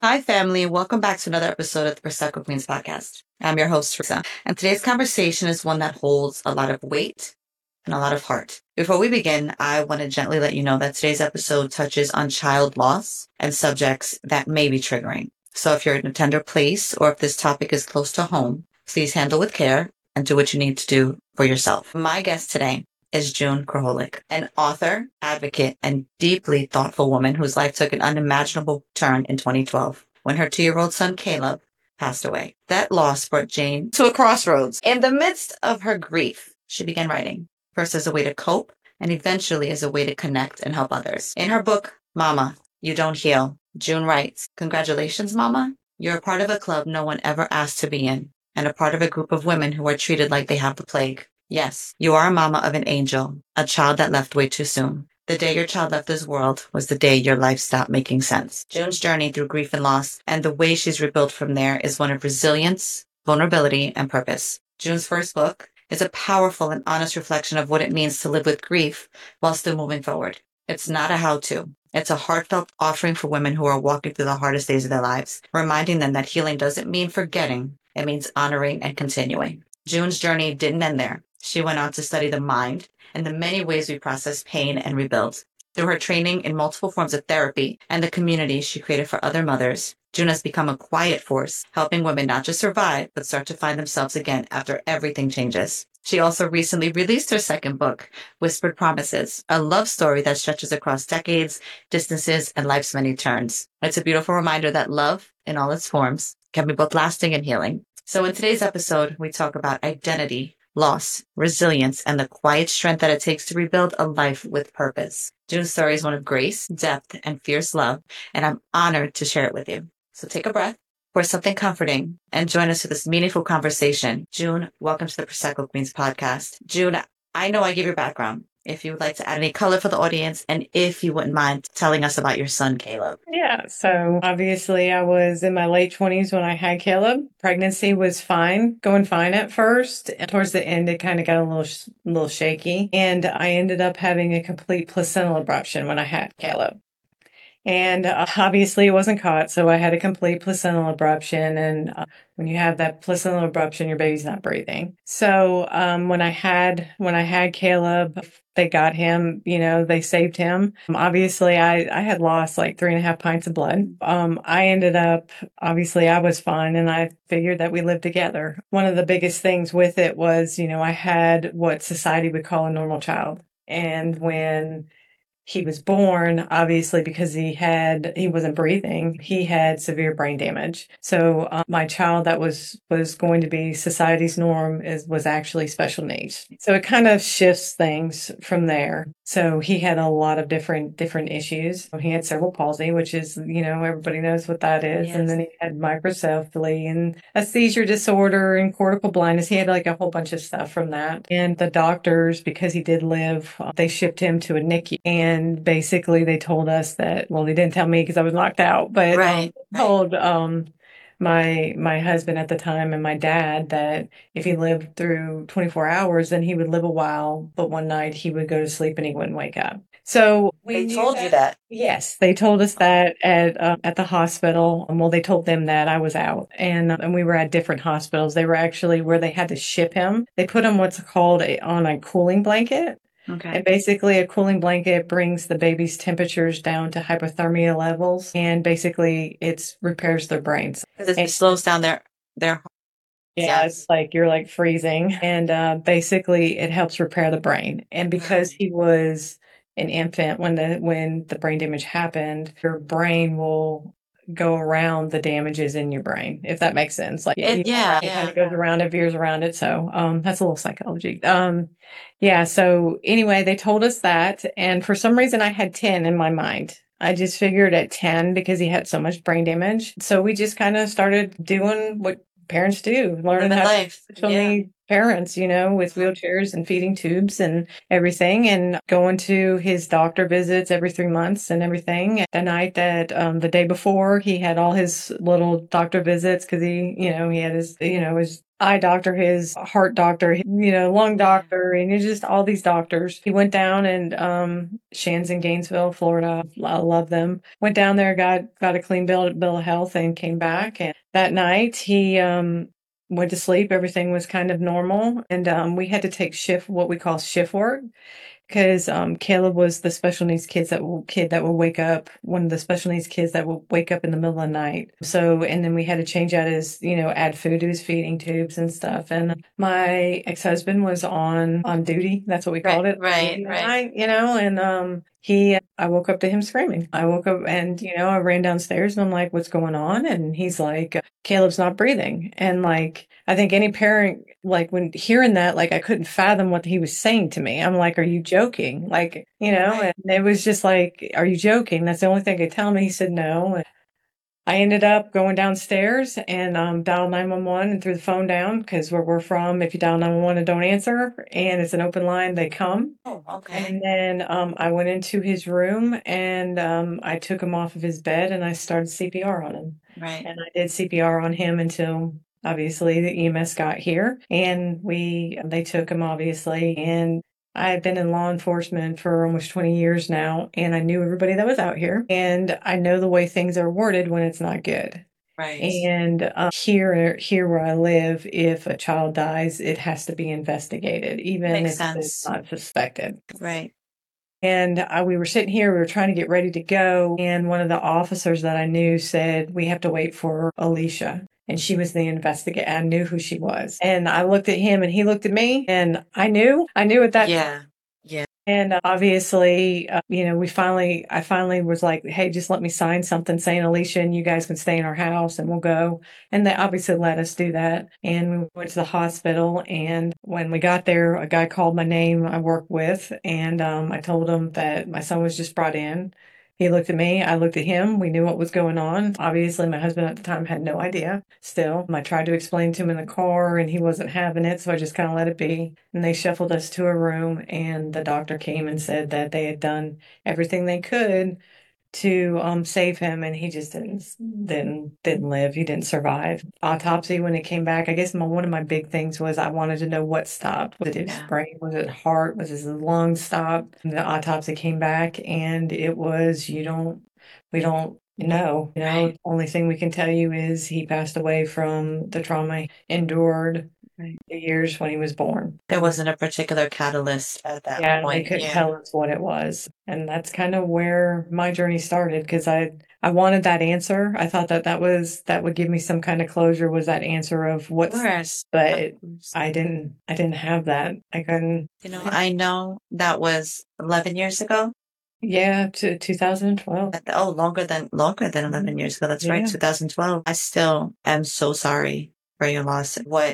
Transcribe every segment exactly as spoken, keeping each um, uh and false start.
Hi, family. Welcome back to another episode of the Prosecco Queens podcast. I'm your host, Teresa, and today's conversation is one that holds a lot of weight and a lot of heart. Before we begin, I want to gently let you know that today's episode touches on child loss and subjects that may be triggering. So if you're in a tender place or if this topic is close to home, please handle with care and do what you need to do for yourself. My guest today is June Kraholik, an author, advocate, and deeply thoughtful woman whose life took an unimaginable turn in twenty twelve when her two-year-old son Caleb passed away. That loss brought Jane to a crossroads. In the midst of her grief, she began writing, first as a way to cope and eventually as a way to connect and help others. In her book, Mama, You Don't Heal, June writes, "Congratulations, Mama. You're a part of a club no one ever asked to be in, and a part of a group of women who are treated like they have the plague. Yes, you are a mama of an angel, a child that left way too soon. The day your child left this world was the day your life stopped making sense." June's journey through grief and loss and the way she's rebuilt from there is one of resilience, vulnerability, and purpose. June's first book is a powerful and honest reflection of what it means to live with grief while still moving forward. It's not a how-to. It's a heartfelt offering for women who are walking through the hardest days of their lives, reminding them that healing doesn't mean forgetting. It means honoring and continuing. June's journey didn't end there. She went on to study the mind and the many ways we process pain and rebuild. Through her training in multiple forms of therapy and the community she created for other mothers, June has become a quiet force, helping women not just survive, but start to find themselves again after everything changes. She also recently released her second book, Whispered Promises, a love story that stretches across decades, distances, and life's many turns. It's a beautiful reminder that love, in all its forms, can be both lasting and healing. So in today's episode, we talk about identity, loss, resilience, and the quiet strength that it takes to rebuild a life with purpose. June's story is one of grace, depth, and fierce love, and I'm honored to share it with you. So take a breath, pour something comforting, and join us for this meaningful conversation. June, welcome to the Prosecco Queens podcast. June, I know I gave your background. If you would like to add any color for the audience, and if you wouldn't mind telling us about your son, Caleb. Yeah, so obviously I was in my late twenties when I had Caleb. Pregnancy was fine, going fine at first. And towards the end, it kind of got a little, sh- little shaky. And I ended up having a complete placental abruption when I had Caleb. And uh, obviously it wasn't caught, so I had a complete placental abruption. And uh, when you have that placental abruption, your baby's not breathing. So um, when I had when I had Caleb, they got him. You know, they saved him. Um, obviously, I I had lost like three and a half pints of blood. Um, I ended up obviously I was fine, and I figured that we lived together. One of the biggest things with it was, you know, I had what society would call a normal child, and when he was born, obviously, because he had, he wasn't breathing, he had severe brain damage. So um, my child that was, was going to be society's norm is, was actually special needs. So it kind of shifts things from there. So he had a lot of different, different issues. He had cerebral palsy, which is, you know, everybody knows what that is. Yes. And then he had microcephaly and a seizure disorder and cortical blindness. He had like a whole bunch of stuff from that. And the doctors, because he did live, they shipped him to a N I C U. And basically they told us that, well, they didn't tell me because I was knocked out, but Right, um, told um, my my husband at the time and my dad that if he lived through twenty-four hours, then he would live a while, but one night he would go to sleep and he wouldn't wake up. So we They knew told you that. Yes, they told us that at uh, at the hospital. Um, Well, they told them that I was out, and and we were at different hospitals. They were actually where they had to ship him. They put him what's called a, on a cooling blanket. Okay. And basically, a cooling blanket brings the baby's temperatures down to hypothermia levels, and basically, it repairs their brains. Because it And slows down their their yeah, Yes. it's like you're like freezing, and uh, basically, it helps repair the brain. And because he was an infant when the when the brain damage happened, your brain will go around the damages in your brain, if that makes sense. Like It, you know, yeah, it kind yeah. of goes around, it veers around it. So um, that's a little psychology. Um, yeah. So anyway, they told us that, and for some reason, I had ten in my mind. I just figured at ten because he had so much brain damage. So we just kind of started doing what parents do, learning Living how to life. special Yeah. need parents, you know, with wheelchairs and feeding tubes and everything, and going to his doctor visits every three months and everything. The night that, um, the day before, he had all his little doctor visits because he, you know, he had his, you know, his eye doctor, his heart doctor, you know, lung doctor, and it's just all these doctors. He went down and um Shan's in Gainesville, Florida. I love them. Went down there, got got a clean bill bill of health, and came back. And that night he um went to sleep. Everything was kind of normal, and um we had to take shift, what we call shift work. Because um, Caleb was the special needs kids that will kid that will wake up, one of the special needs kids that will wake up in the middle of the night. So, and then we had to change out his, you know, add food to his feeding tubes and stuff. And my ex-husband was on on duty. That's what we called Right, it. right, duty right. night, you know, and um, he, I woke up to him screaming. I woke up and, you know, I ran downstairs and I'm like, what's going on? And he's like, Caleb's not breathing. And like, I think any parent, like when hearing that, like I couldn't fathom what he was saying to me. I'm like, are you joking? Like, you know, Right. and it was just like, are you joking? That's the only thing he could tell me. He said no. And I ended up going downstairs and um, dialed nine one one and threw the phone down, because where we're from, if you dial nine one one and don't answer and it's an open line, they come. Oh, okay. And then um, I went into his room and um, I took him off of his bed and I started C P R on him. Right. And I did C P R on him until obviously the E M S got here, and we they took him obviously. And I've been in law enforcement for almost twenty years now, and I knew everybody that was out here, and I know the way things are worded when it's not good. Right. And um, here, here where I live, if a child dies, it has to be investigated, even Makes if sense. it's not suspected. Right. And I, we were sitting here, we were trying to get ready to go. And one of the officers that I knew said, we have to wait for Alicia. And she was the investigator. I knew who she was. And I looked at him and he looked at me, and I knew, I knew at that time. Yeah. Yeah. And obviously, uh, you know, we finally, I finally was like, hey, just let me sign something saying Alicia and you guys can stay in our house and we'll go. And they obviously let us do that. And we went to the hospital. And when we got there, a guy called my name I work with. And um, I told him that my son was just brought in. He looked at me, I looked at him, we knew what was going on. Obviously, my husband at the time had no idea still. I tried to explain to him in the car and he wasn't having it, so I just kind of let it be. And they shuffled us to a room, and the doctor came and said that they had done everything they could to um save him, and he just didn't didn't didn't live. He didn't survive. Autopsy, when it came back, I guess my one of my big things was I wanted to know what stopped. Was it his Yeah. brain? Was it heart? Was his lungs stopped? And the autopsy came back and it was, you don't we don't know. You know, Right. the only thing we can tell you is he passed away from the trauma he endured Right. the years when he was born. There wasn't a particular catalyst at that Yeah, they point. couldn't Yeah. tell us what it was. And that's kind of where my journey started, because I I wanted that answer. I thought that that was that would give me some kind of closure, was that answer of Of what's, course. but Of course. I didn't I didn't have that. I couldn't. You know, I know that was eleven years ago. Yeah, to two thousand twelve. Oh, longer than longer than eleven years ago. That's right, Yeah. two thousand twelve. I still am so sorry for your loss. What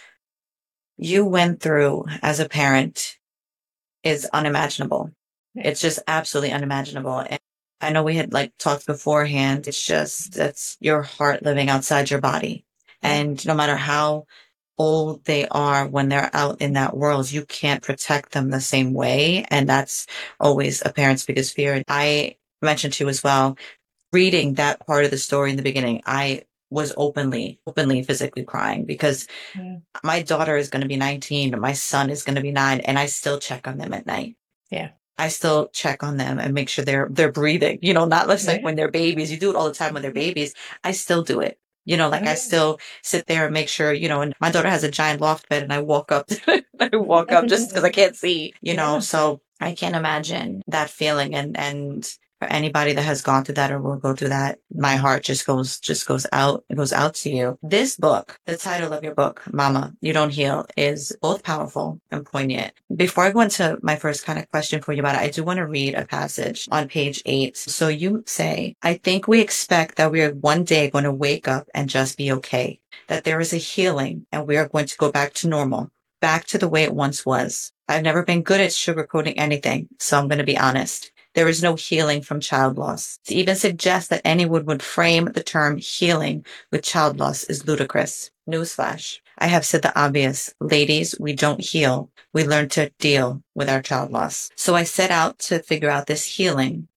you went through as a parent is unimaginable. It's just absolutely unimaginable. And I know we had like talked beforehand. It's just, that's your heart living outside your body. And no matter how old they are when they're out in that world, you can't protect them the same way. And that's always a parent's biggest fear. I mentioned to you as well, reading that part of the story in the beginning, I was openly, openly physically crying, because Yeah. my daughter is going to be nineteen, my son is going to be nine, and I still check on them at night. Yeah. I still check on them and make sure they're they're breathing. You know, not just like Yeah. when they're babies. You do it all the time when they're babies. I still do it. You know, like Oh, I yeah. still sit there and make sure, you know, and my daughter has a giant loft bed and I walk up, I walk up just because I can't see, you know, Yeah. so I can't imagine that feeling. And, and for anybody that has gone through that or will go through that, my heart just goes, just goes out, it goes out to you. This book, the title of your book, Mama, You Don't Heal, is both powerful and poignant. Before I go into my first kind of question for you about it, I do want to read a passage on page eight. So you say, I think we expect that we are one day going to wake up and just be okay, that there is a healing and we are going to go back to normal, back to the way it once was. I've never been good at sugarcoating anything, so I'm going to be honest. There is no healing from child loss. To even suggest that anyone would frame the term healing with child loss is ludicrous. Newsflash. I have said the obvious. Ladies, we don't heal. We learn to deal with our child loss. So I set out to figure out this healing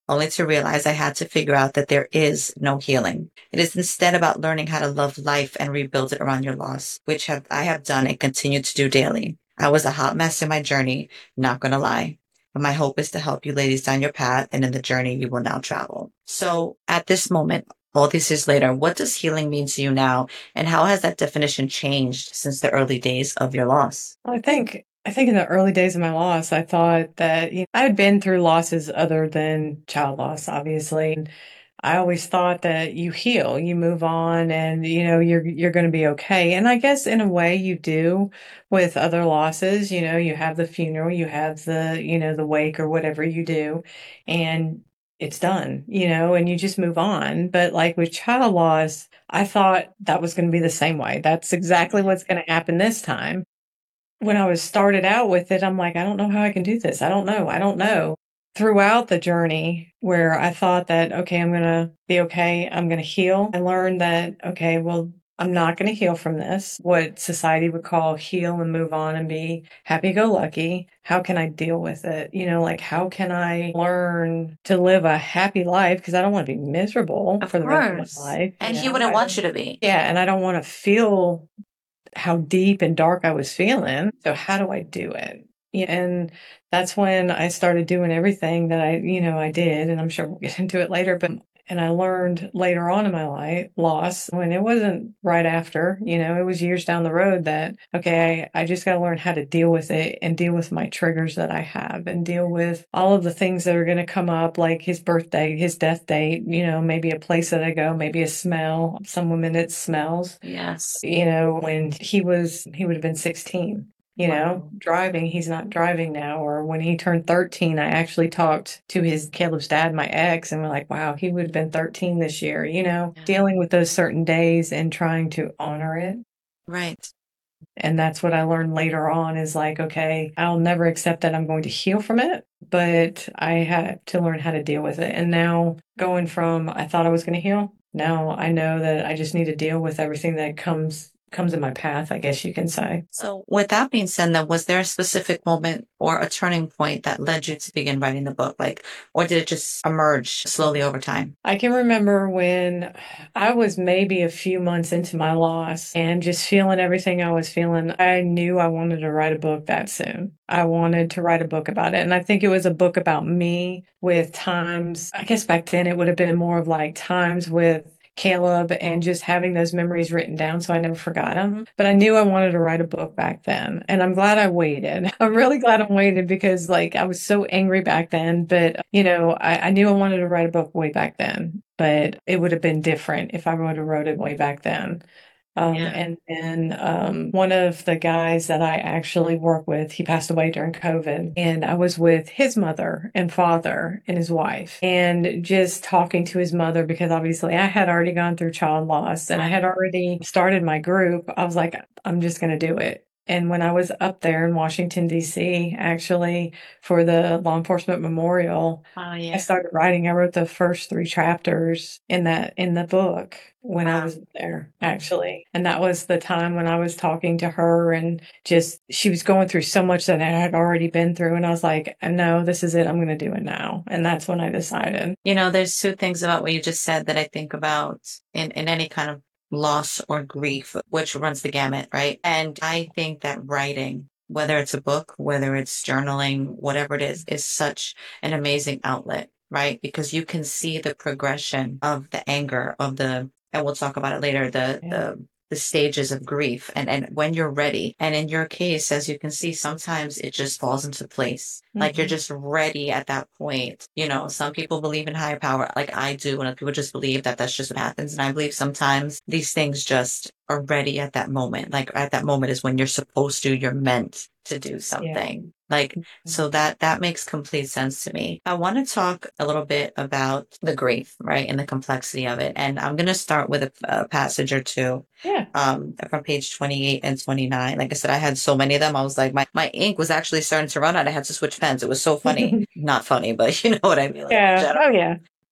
only to realize I had to figure out that there is no healing. It is instead about learning how to love life and rebuild it around your loss, which have, I have done and continue to do daily. I was a hot mess in my journey, not gonna lie. But my hope is to help you ladies down your path and in the journey you will now travel. So at this moment, all these years later, what does healing mean to you now? And how has that definition changed since the early days of your loss? I think I think in the early days of my loss, I thought that you know, I had been through losses other than child loss, obviously. And I always thought that you heal, you move on, and you know you're you're going to be okay. And I guess in a way you do with other losses. You know, you have the funeral, you have the you know the wake or whatever you do, and it's done. You know, and you just move on. But like with child loss, I thought that was going to be the same way. That's exactly what's going to happen this time. When I was started out with it, I'm like, I don't know how I can do this. I don't know. I don't know. Throughout the journey where I thought that, okay, I'm going to be okay. I'm going to heal. I learned that, okay, well, I'm not going to heal from this. What society would call heal and move on and be happy-go-lucky. How can I deal with it? You know, like, how can I learn to live a happy life? Because I don't want to be miserable Of for the rest of course. my life. And you he know? wouldn't I want don't- you to be. Yeah, and I don't want to feel how deep and dark I was feeling. So how do I do it? Yeah, and that's when I started doing everything that I, you know, I did, and I'm sure we'll get into it later, but and I learned later on in my life loss when it wasn't right after, you know, it was years down the road that, okay, I, I just got to learn how to deal with it and deal with my triggers that I have and deal with all of the things that are going to come up, like his birthday, his death date, you know, maybe a place that I go, maybe a smell. Some women, it smells. Yes. You know, when he was, he would have been sixteen. You know, Wow. driving, he's not driving now. Or when he turned thirteen, I actually talked to his Caleb's dad, my ex, and we're like, wow, he would have been thirteen this year, you know, Yeah. dealing with those certain days and trying to honor it. Right. And that's what I learned later on is like, okay, I'll never accept that I'm going to heal from it, but I had to learn how to deal with it. And now going from I thought I was going to heal, now I know that I just need to deal with everything that comes comes in my path, I guess you can say. So with that being said, then was there a specific moment or a turning point that led you to begin writing the book? Like, or did it just emerge slowly over time? I can remember when I was maybe a few months into my loss and just feeling everything I was feeling. I knew I wanted to write a book that soon. I wanted to write a book about it. And I think it was a book about me with times, I guess back then it would have been more of like times with Caleb and just having those memories written down so I never forgot them. But I knew I wanted to write a book back then. And I'm glad I waited. I'm really glad I waited because like I was so angry back then. But, you know, I, I knew I wanted to write a book way back then. But it would have been different if I would have wrote it way back then. Um, Yeah. And then um, one of the guys that I actually work with, he passed away during COVID. And I was with his mother and father and his wife and just talking to his mother because obviously I had already gone through child loss and I had already started my group. I was like, I'm just going to do it. And when I was up there in Washington, D C, actually, for the law enforcement memorial, Oh, yeah. I started writing. I wrote the first three chapters in that in the book when I Wow. was there, actually. And that was the time when I was talking to her and just she was going through so much that I had already been through. And I was like, no, this is it. I'm going to do it now. And that's when I decided. You know, there's two things about what you just said that I think about in, in any kind of loss or grief, which runs the gamut, right? And I think that writing, whether it's a book, whether it's journaling, whatever it is, is such an amazing outlet, right? Because you can see the progression of the anger, of the, and we'll talk about it later, the, Yeah. the, the stages of grief and, and when you're ready. And in your case, as you can see, sometimes it just falls into place. Like you're Mhm. just ready at that point. You know, some people believe in higher power, like I do, and other people just believe that that's just what happens. And I believe sometimes these things just are ready at that moment. Like at that moment is when you're supposed to, you're meant to do something. Like, so that, that makes complete sense to me. I want to talk a little bit about the grief, right? And the complexity of it. And I'm going to start with a, a passage or two. Yeah. Um, from page twenty-eight and twenty-nine. Like I said, I had so many of them. I was like, my, my ink was actually starting to run out. I had to switch pens. It was so funny. Not funny, but you know what I mean. Like, Yeah. general. Oh, yeah.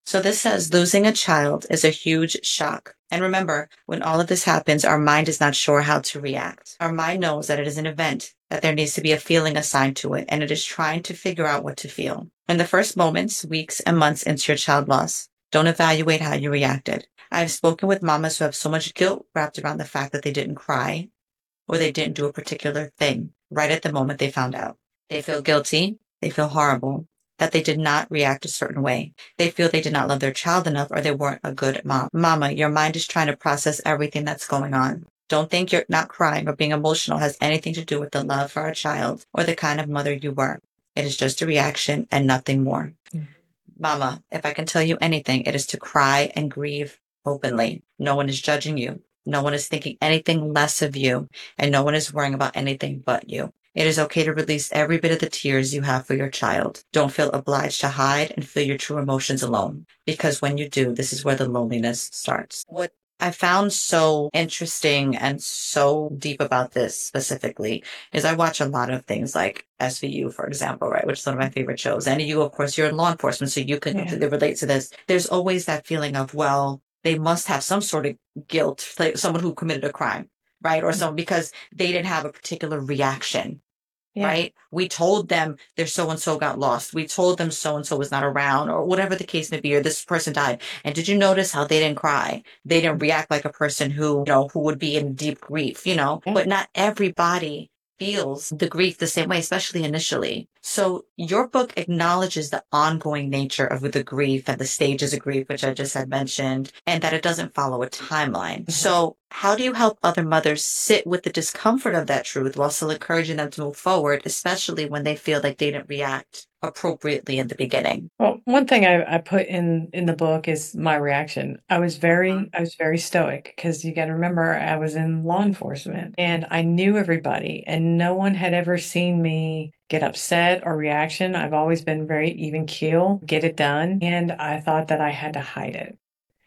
So this says losing a child is a huge shock. And remember, when all of this happens, our mind is not sure how to react. Our mind knows that it is an event, that there needs to be a feeling assigned to it, and it is trying to figure out what to feel. In the first moments, weeks, and months into your child loss, don't evaluate how you reacted. I've spoken with mamas who have so much guilt wrapped around the fact that they didn't cry or they didn't do a particular thing right at the moment they found out. They feel guilty. They feel horrible that they did not react a certain way. They feel they did not love their child enough or they weren't a good mom. Mama, your mind is trying to process everything that's going on. Don't think you're not crying or being emotional has anything to do with the love for our child or the kind of mother you were. It is just a reaction and nothing more. Mm-hmm. Mama, if I can tell you anything, it is to cry and grieve openly. No one is judging you. No one is thinking anything less of you, and no one is worrying about anything but you. It is okay to release every bit of the tears you have for your child. Don't feel obliged to hide and feel your true emotions alone, because when you do, this is where the loneliness starts. What I found so interesting and so deep about this specifically is I watch a lot of things like S V U, for example, right, which is one of my favorite shows. And you, of course, you're in law enforcement, so you can yeah. relate to this. There's always that feeling of, well, they must have some sort of guilt, like someone who committed a crime, right? Or someone because they didn't have a particular reaction. Yeah. Right? We told them their so-and-so got lost. We told them so-and-so was not around or whatever the case may be, or this person died. And did you notice how they didn't cry? They didn't react like a person who, you know, who would be in deep grief, you know, yeah. But not everybody feels the grief the same way, especially initially. So your book acknowledges the ongoing nature of the grief and the stages of grief, which I just had mentioned, and that it doesn't follow a timeline. Mm-hmm. So how do you help other mothers sit with the discomfort of that truth while still encouraging them to move forward, especially when they feel like they didn't react appropriately in the beginning? Well, one thing I, I put in, in the book is my reaction. I was very, I was very stoic because you got to remember I was in law enforcement and I knew everybody and no one had ever seen me get upset or reaction. I've always been very even keel, get it done. And I thought that I had to hide it.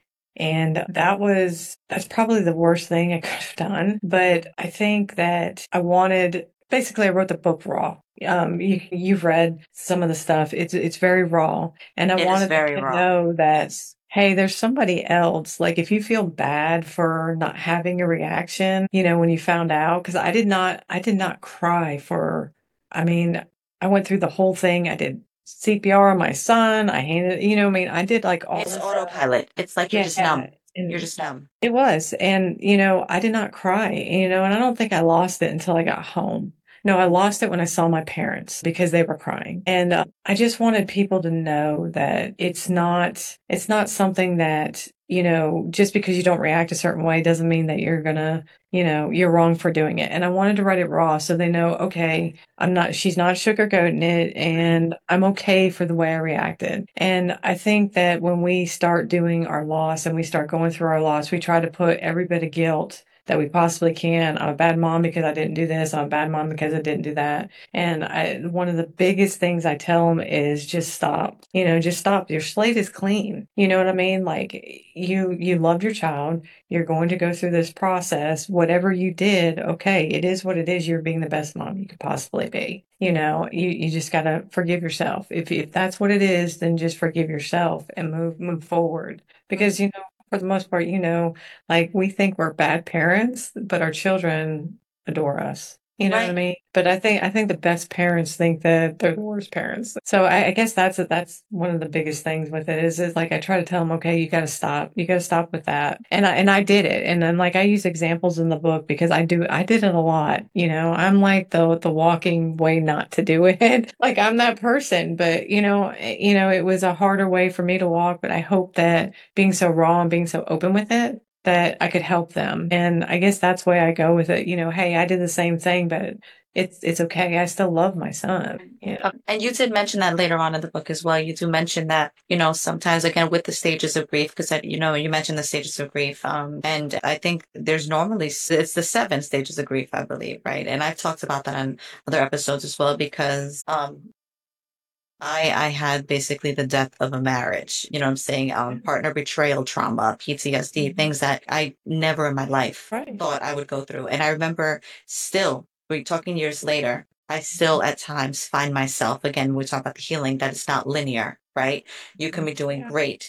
And that was, that's probably the worst thing I could have done. But I think that I wanted, basically I wrote the book raw. Um, you, you've read some of the stuff. It's, it's very raw. And I it wanted very to raw. know that, hey, there's somebody else. Like if you feel bad for not having a reaction, you know, when you found out, cause I did not, I did not cry for, I mean, I went through the whole thing. I did C P R on my son. I handed, you know, I mean, I did like all. It's autopilot. Stuff. It's like you're yeah, just numb. And you're just numb. It was. And, you know, I did not cry, you know, and I don't think I lost it until I got home. No, I lost it when I saw my parents because they were crying. And uh, I just wanted people to know that it's not, it's not something that, you know, just because you don't react a certain way doesn't mean that you're gonna, you know, you're wrong for doing it. And I wanted to write it raw so they know, okay, I'm not, she's not sugarcoating it and I'm okay for the way I reacted. And I think that when we start doing our loss and we start going through our loss, we try to put every bit of guilt that we possibly can. I'm a bad mom because I didn't do this. I'm a bad mom because I didn't do that. And I, one of the biggest things I tell them is just stop, you know, just stop. Your slate is clean. You know what I mean? Like you, you loved your child. You're going to go through this process. Whatever you did, okay, it is what it is. You're being the best mom you could possibly be. You know, you, you just got to forgive yourself. If, if that's what it is, then just forgive yourself and move, move forward because, you know, for the most part, you know, like we think we're bad parents, but our children adore us. You know right. what I mean? But I think I think the best parents think that they're the worst parents. So I, I guess that's that's one of the biggest things with it is is like I try to tell them, okay, you got to stop, you got to stop with that, and I and I did it, and then like I use examples in the book because I do I did it a lot. You know, I'm like the the walking way not to do it. Like I'm that person, but you know, you know, it was a harder way for me to walk. But I hope that being so raw and being so open with it, that I could help them. And I guess that's why I go with it. You know, hey, I did the same thing, but it's it's okay. I still love my son. You know? And you did mention that later on in the book as well. You do mention that, you know, sometimes again with the stages of grief, because, you know, you mentioned the stages of grief. Um, and I think there's normally, it's the seven stages of grief, I believe, right? And I've talked about that on other episodes as well, because um, I, I had basically the death of a marriage, you know what I'm saying? Um, partner betrayal trauma, P T S D, things that I never in my life right. thought I would go through. And I remember still, we're talking years later, I still at times find myself, again, we talk about the healing, that it's not linear, right? You can be doing yeah. great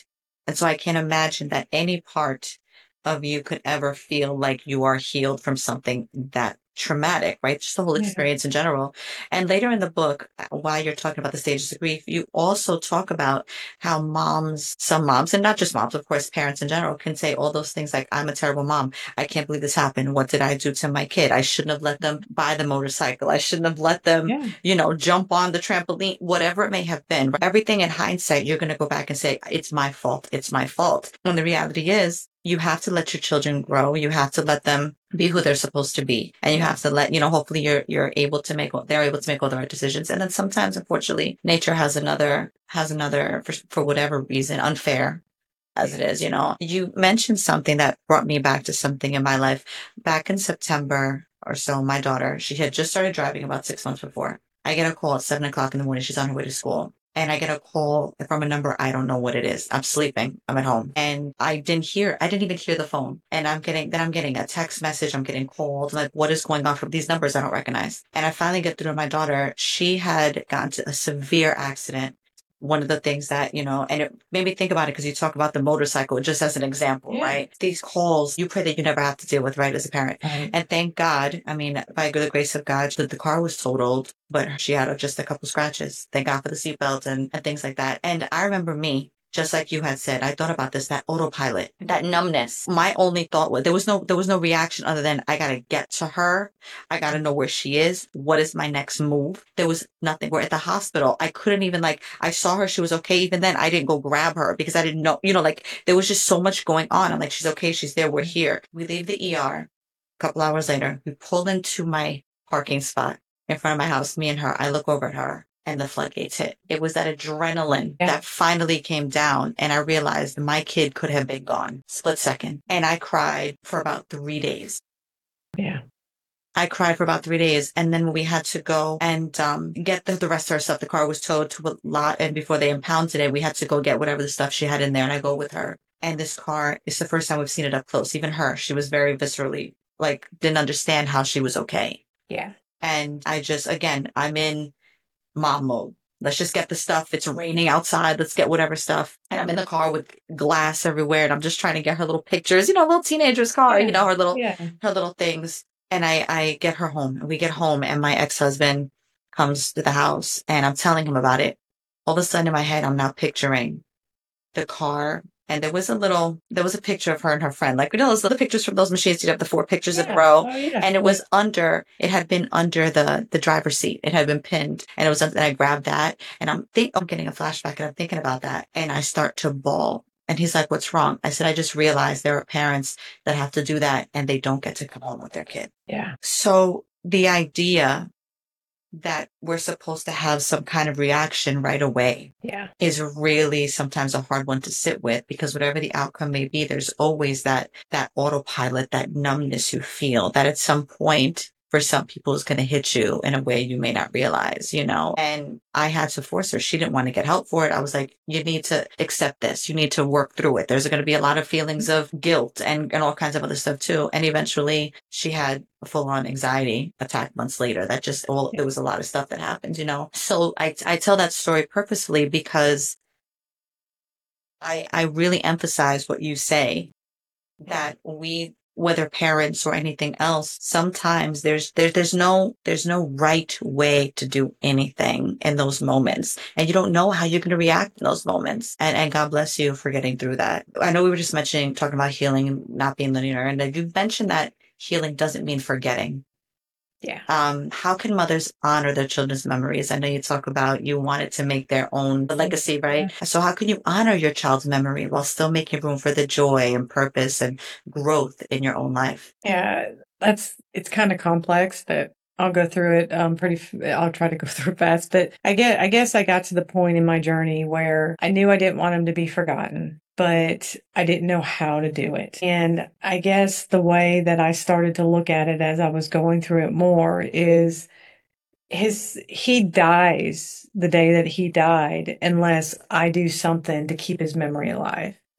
And so I can't imagine that any part of you could ever feel like you are healed from something that traumatic, right? Just the whole Yeah. experience in general. And later in the book, while you're talking about the stages of grief, you also talk about how moms, some moms, and not just moms, of course, parents in general, can say all those things like, I'm a terrible mom. I can't believe this happened. What did I do to my kid? I shouldn't have let them buy the motorcycle. I shouldn't have let them, Yeah. you know, jump on the trampoline, whatever it may have been. Everything in hindsight, you're going to go back and say, it's my fault. It's my fault. When the reality is, you have to let your children grow. You have to let them be who they're supposed to be. And you have to let, you know, hopefully you're, you're able to make, they're able to make all the right decisions. And then sometimes, unfortunately, nature has another, has another, for, for whatever reason, unfair as it is, you know. You mentioned something that brought me back to something in my life. Back in September or so, my daughter, she had just started driving about six months before. I get a call at seven o'clock in the morning. She's on her way to school. And I get a call from a number. I don't know what it is. I'm sleeping. I'm at home. And I didn't hear, I didn't even hear the phone. And I'm getting, then I'm getting a text message. I'm getting called. Like, what is going on from these numbers I don't recognize? And I finally get through to my daughter. She had gotten to a severe accident. One of the things that, you know, and it made me think about it because you talk about the motorcycle just as an example, Yeah. right? These calls, you pray that you never have to deal with, right, as a parent. Right. And thank God, I mean, by the grace of God, the, the car was totaled, but she had just a couple scratches. Thank God for the seatbelt and, and things like that. And I remember me, just like you had said, I thought about this, that autopilot, that numbness. My only thought was there was no, there was no reaction other than I got to get to her. I got to know where she is. What is my next move? There was nothing. We're at the hospital. I couldn't even like, I saw her. She was okay. Even then I didn't go grab her because I didn't know, you know, like there was just so much going on. I'm like, she's okay. She's there. We're here. We leave the E R. A couple hours later, we pull into my parking spot in front of my house, me and her. I look over at her. And the floodgates hit. It was that adrenaline Yeah. that finally came down. And I realized my kid could have been gone. Split second. And I cried for about three days. Yeah. I cried for about three days. And then we had to go and um, get the, the rest of her stuff. The car was towed to a lot. And before they impounded it, we had to go get whatever the stuff she had in there. And I go with her. And this car is the first time we've seen it up close. Even her, she was very viscerally, like, didn't understand how she was okay. Yeah. And I just, again, I'm in mom mode. Let's just get the stuff. It's raining outside. Let's get whatever stuff. And I'm in the car with glass everywhere. And I'm just trying to get her little pictures, you know, little teenager's car, Yeah. you know, her little, Yeah. her little things. And I, I get her home and we get home and my ex-husband comes to the house and I'm telling him about it. All of a sudden in my head, I'm now picturing the car. And there was a little, there was a picture of her and her friend. Like, you know, those little pictures from those machines, you'd have the four pictures in a Yeah. row. Oh, yeah. And it was under, it had been under the, the driver's seat. It had been pinned. And it was, and I grabbed that and I'm think I'm getting a flashback and I'm thinking about that. And I start to bawl. And he's like, what's wrong? I said, I just realized there are parents that have to do that and they don't get to come home with their kid. Yeah. So the idea that we're supposed to have some kind of reaction right away Yeah. is really sometimes a hard one to sit with because whatever the outcome may be, there's always that, that autopilot, that numbness you feel that at some point for some people is going to hit you in a way you may not realize, you know, and I had to force her. She didn't want to get help for it. I was like, you need to accept this. You need to work through it. There's going to be a lot of feelings of guilt and, and all kinds of other stuff too. And eventually she had a full on anxiety attack months later. That just all, there was a lot of stuff that happened, you know? So I, I tell that story purposefully because I, I really emphasize what you say that we, whether parents or anything else, sometimes there's, there, there's no, there's no right way to do anything in those moments. And you don't know how you're going to react in those moments. And, and God bless you for getting through that. I know we were just mentioning, talking about healing and not being linear. And you mentioned that healing doesn't mean forgetting. Yeah. Um, how can mothers honor their children's memories? I know you talk about you wanted to make their own legacy, right? Yeah. So how can you honor your child's memory while still making room for the joy and purpose and growth in your own life? Yeah, that's, it's kind of complex, but I'll go through it. Um, pretty, I'll try to go through it fast, but I get, I guess I got to the point in my journey where I knew I didn't want him to be forgotten, but I didn't know how to do it. And I guess the way that I started to look at it as I was going through it more is his, he dies the day that he died unless I do something to keep his memory alive.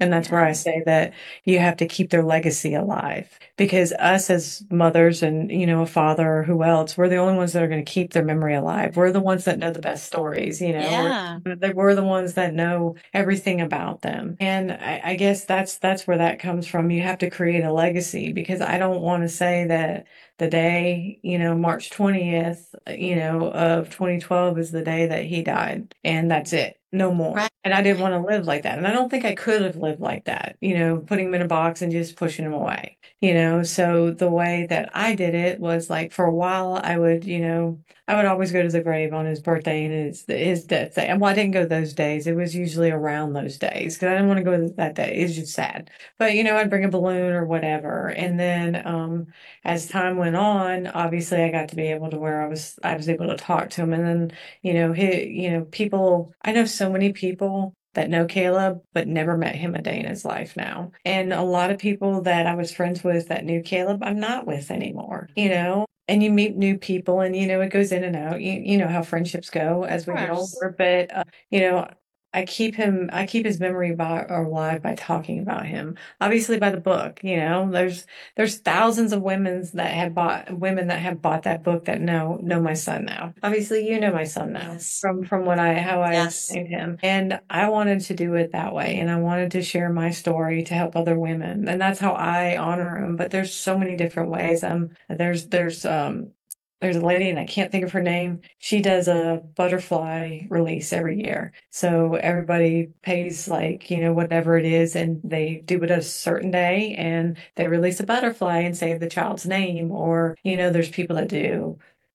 And that's where I say that you have to keep their legacy alive, because us as mothers and, you know, a father or who else, we're the only ones that are going to keep their memory alive. We're the ones that know the best stories, you know, Yeah. we're, we're the ones that know everything about them. And I, I guess that's, that's where that comes from. You have to create a legacy, because I don't want to say that the day, you know, March twentieth, you know, of twenty twelve is the day that he died, and that's it. No more. Right. And I didn't want to live like that. And I don't think I could have lived like that, you know, putting him in a box and just pushing him away, you know. So the way that I did it was like, for a while, I would, you know, I would always go to the grave on his birthday and his, his death day. And well, I didn't go those days. It was usually around those days because I didn't want to go that day. It's just sad. But, you know, I'd bring a balloon or whatever. And then um, as time went on, obviously I got to be able to where I was, I was able to talk to him. And then, you know, he, you know, people, I know so many people that know Caleb, but never met him a day in his life now. And a lot of people that I was friends with that knew Caleb, I'm not with anymore, you know? And you meet new people and, you know, it goes in and out. You, you know how friendships go as we get older, but, uh, you know, I keep him, I keep his memory by, or alive by talking about him. Obviously by the book, you know, there's, there's thousands of women that have bought, women that have bought that book that know, know my son now. Obviously, you know my son now Yes. from, from what I, how I Yes. named him. And I wanted to do it that way. And I wanted to share my story to help other women. And that's how I honor him. But there's so many different ways. Um, there's, there's, um, There's a lady, and I can't think of her name. She does a butterfly release every year. So everybody pays like, you know, whatever it is, and they do it a certain day and they release a butterfly and say the child's name. Or, you know, there's people that do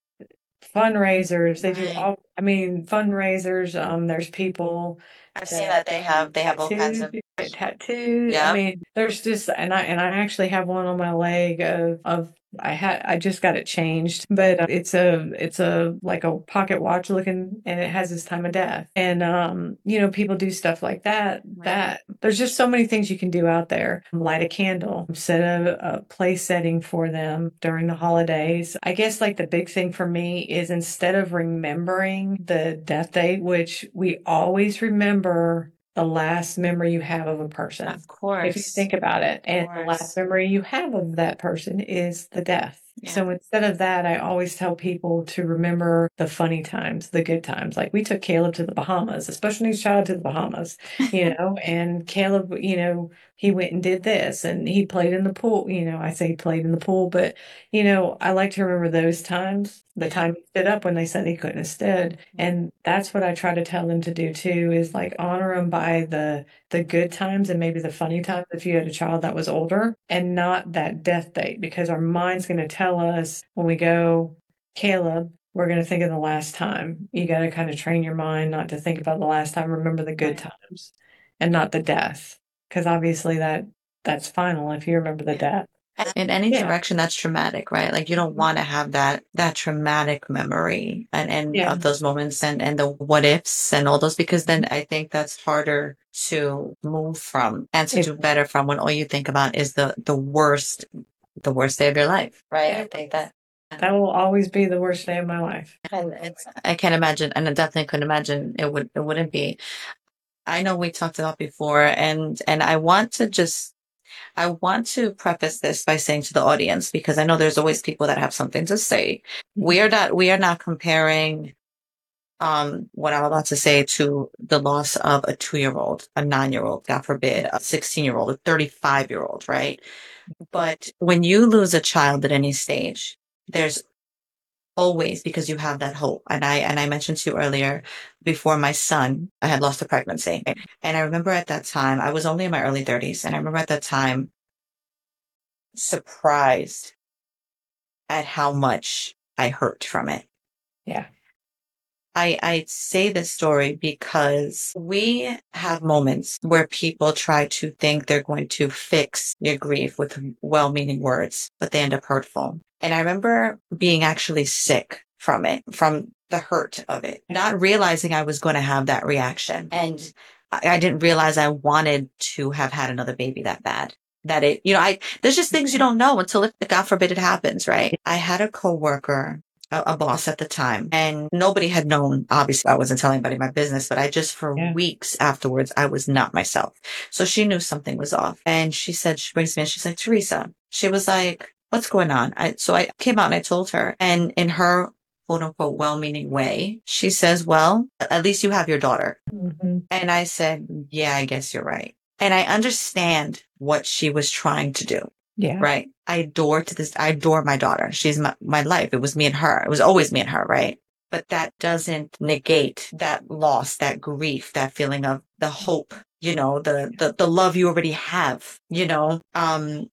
fundraisers. They do Right. all, I mean, fundraisers. Um, there's people. I've seen that they have they have all kinds of tattoos, tattoos. Yeah. I mean, there's just, and I and I actually have one on my leg of of I had I just got it changed, but uh, it's a it's a like a pocket watch looking, and it has his time of death. And um, you know, people do stuff like that. That there's just so many things you can do out there. Light a candle, set a, a place setting for them during the holidays. I guess like the big thing for me is, instead of remembering the death date, which we always remember the last memory you have of a person. Of course. If you think about it. And the last memory you have of that person is the death. Yeah. So instead of that, I always tell people to remember the funny times, the good times. Like we took Caleb to the Bahamas, a special needs child to the Bahamas, you know, and Caleb, you know, he went and did this and he played in the pool. You know, I say he played in the pool, but, you know, I like to remember those times, the time he stood up when they said he couldn't have stood. And that's what I try to tell them to do too, is like honor them by the, the good times and maybe the funny times if you had a child that was older, and not that death date, because our mind's going to tell us when we go, Caleb, we're going to think of the last time. You got to kind of train your mind not to think about the last time. Remember the good times and not the death. Because obviously that that's final if you remember the death. In any Yeah. direction that's traumatic, right? Like you don't want to have that that traumatic memory and, and Yeah. of those moments and, and the what ifs and all those, because then I think that's harder to move from and to It- do better from when all you think about is the the worst the worst day of your life, right? I think that That will always be the worst day of my life. and it's I can't imagine, and I definitely couldn't imagine it would it wouldn't be. I know we talked about before, and and I want to just I want to preface this by saying to the audience, because I know there's always people that have something to say. We are not we are not comparing um what I'm about to say to the loss of a two-year-old, a nine-year-old, God forbid, a sixteen-year-old, a thirty-five-year-old, right? But when you lose a child at any stage, there's always, because you have that hope. And I, and I mentioned to you earlier, before my son, I had lost a pregnancy. And I remember at that time, I was only in my early thirties. And I remember at that time, surprised at how much I hurt from it. Yeah. I, I say this story because we have moments where people try to think they're going to fix your grief with well-meaning words, but they end up hurtful. And I remember being actually sick from it, from the hurt of it, not realizing I was going to have that reaction. And I, I didn't realize I wanted to have had another baby that bad. That it, you know, I, there's just things you don't know until, if, God forbid, it happens, right? I had a coworker a, a boss at the time, and nobody had known. Obviously, I wasn't telling anybody my business, but I just for Yeah. weeks afterwards, I was not myself. So she knew something was off, and she said, she brings me in. She's like, Teresa. She was like, "What's going on?" I so I came out and I told her, and in her quote unquote well-meaning way, she says, "Well, at least you have your daughter." hmm And I said, "Yeah, I guess you're right." And I understand what she was trying to do. Yeah. Right. I adore to this. I adore my daughter. She's my, my life. It was me and her. It was always me and her. Right. But that doesn't negate that loss, that grief, that feeling of the hope, you know, the, the, the love you already have, you know, um,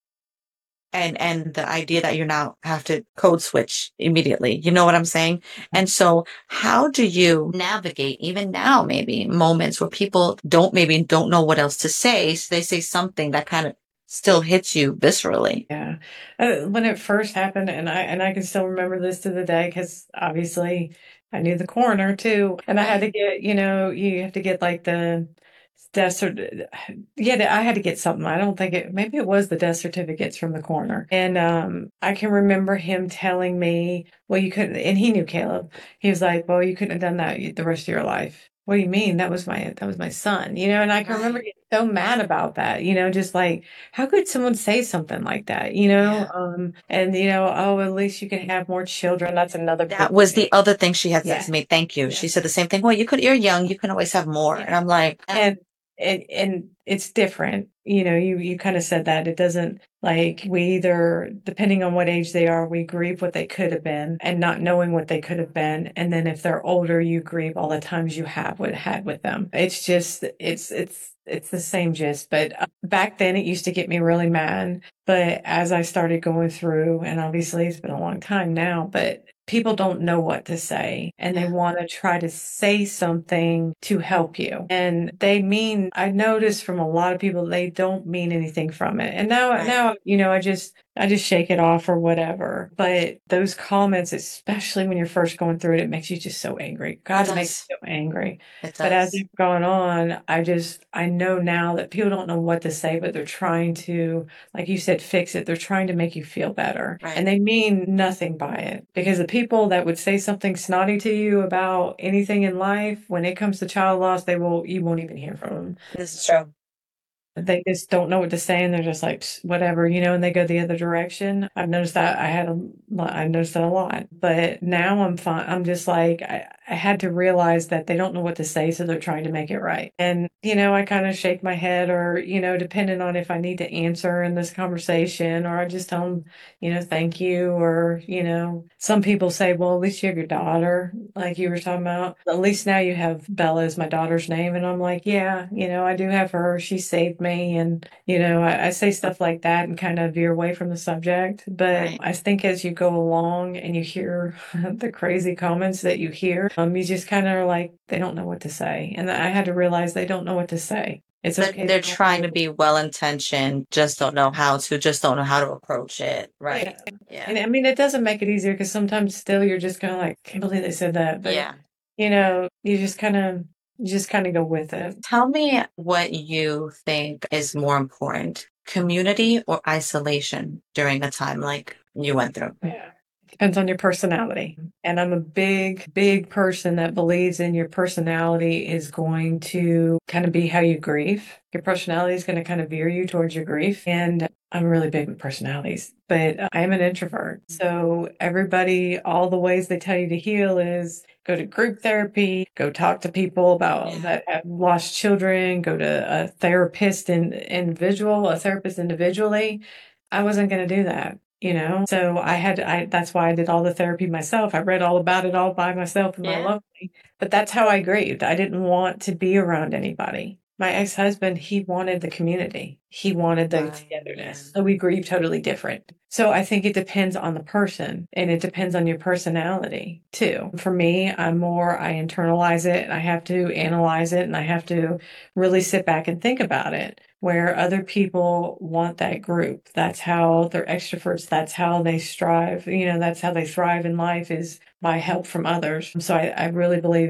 and, and the idea that you now have to code switch immediately. You know what I'm saying? And so how do you navigate even now, maybe moments where people don't, maybe don't know what else to say? So they say something that kind of still hits you viscerally. Yeah. Uh, when it first happened, and I and I can still remember this to the day because obviously I knew the coroner too, and I had to get, you know, you have to get like the death cert. Yeah, I had to get something. I don't think it. Maybe it was the death certificates from the coroner, and um, I can remember him telling me, "Well, you couldn't," and he knew Caleb. He was like, "Well, you couldn't have done that the rest of your life." What do you mean? That was my that was my son, you know. And I can remember Right. getting so mad about that, you know, just like how could someone say something like that, you know? Yeah. Um, and you know, oh, at least you can have more children. That's another That big was thing. the other thing she had said Yeah, to me. Thank you. yeah, She said the same thing. Well, you could, you're young. You can always have more. yeah. And I'm like, "Uh, And and and it's different. You know, you you kind of said that it doesn't like we either depending on what age they are, we grieve what they could have been and not knowing what they could have been. And then if they're older, you grieve all the times you have what had with them. It's just it's it's it's the same gist. But uh, back then it used to get me really mad. But as I started going through, and obviously it's been a long time now, but people don't know what to say and they want to try to say something to help you. And they mean, I noticed from a lot of people, they don't mean anything from it. And now, Right. now, you know, I just, I just shake it off or whatever. But those comments, especially when you're first going through it, it makes you just so angry. God, It it makes does. you so angry. It But as does. it's gone on, I just, I know now that people don't know what to say, but they're trying to, like you said, fix it. They're trying to make you feel better. Right. And they mean nothing by it because the people that would say something snotty to you about anything in life, when it comes to child loss, they will, you won't even hear from them. This is true. They just don't know what to say and they're just like, whatever, you know, and they go the other direction. I've noticed that I had a lot, I noticed that a lot, but now I'm fine. I'm just like, I, I had to realize that they don't know what to say. So they're trying to make it right. And, you know, I kind of shake my head or, you know, depending on if I need to answer in this conversation or I just tell them, you know, thank you. Or, you know, some people say, well, at least you have your daughter, like you were talking about. At least now you have Bella as my daughter's name. And I'm like, yeah, you know, I do have her. She saved me. And, you know, I, I say stuff like that and kind of veer away from the subject. But Right. I think as you go along and you hear the crazy comments that you hear, um, you just kind of are like, they don't know what to say. And I had to realize they don't know what to say. It's But okay. they're trying to be well intentioned, just don't know how to, just don't know how to approach it. Right. Yeah. Yeah. And I mean, it doesn't make it easier because sometimes still you're just kind of like, can't believe they said that. But, Yeah. you know, you just kind of, you just kind of go with it. Tell me what you think is more important, community or isolation during a time like you went through. Yeah. Depends on your personality. And I'm a big, big person that believes in your personality is going to kind of be how you grieve. Your personality is going to kind of veer you towards your grief. And I'm really big with personalities, but I am an introvert. So everybody, all the ways they tell you to heal is go to group therapy, go talk to people about Yeah. that have lost children, go to a therapist in individual, a therapist individually. I wasn't going to do that. You know, so I had, I, that's why I did all the therapy myself. I read all about it all by myself in my Yeah. lonely, but that's how I grieved. I didn't want to be around anybody. My ex-husband, he wanted the community. He wanted the Wow. togetherness. So we grieve totally different. So I think it depends on the person and it depends on your personality too. For me, I'm more, I internalize it and I have to analyze it and I have to really sit back and think about it. Where other people want that group. That's how they're extroverts. That's how they strive. You know, that's how they thrive in life is by help from others. So I, I really believe it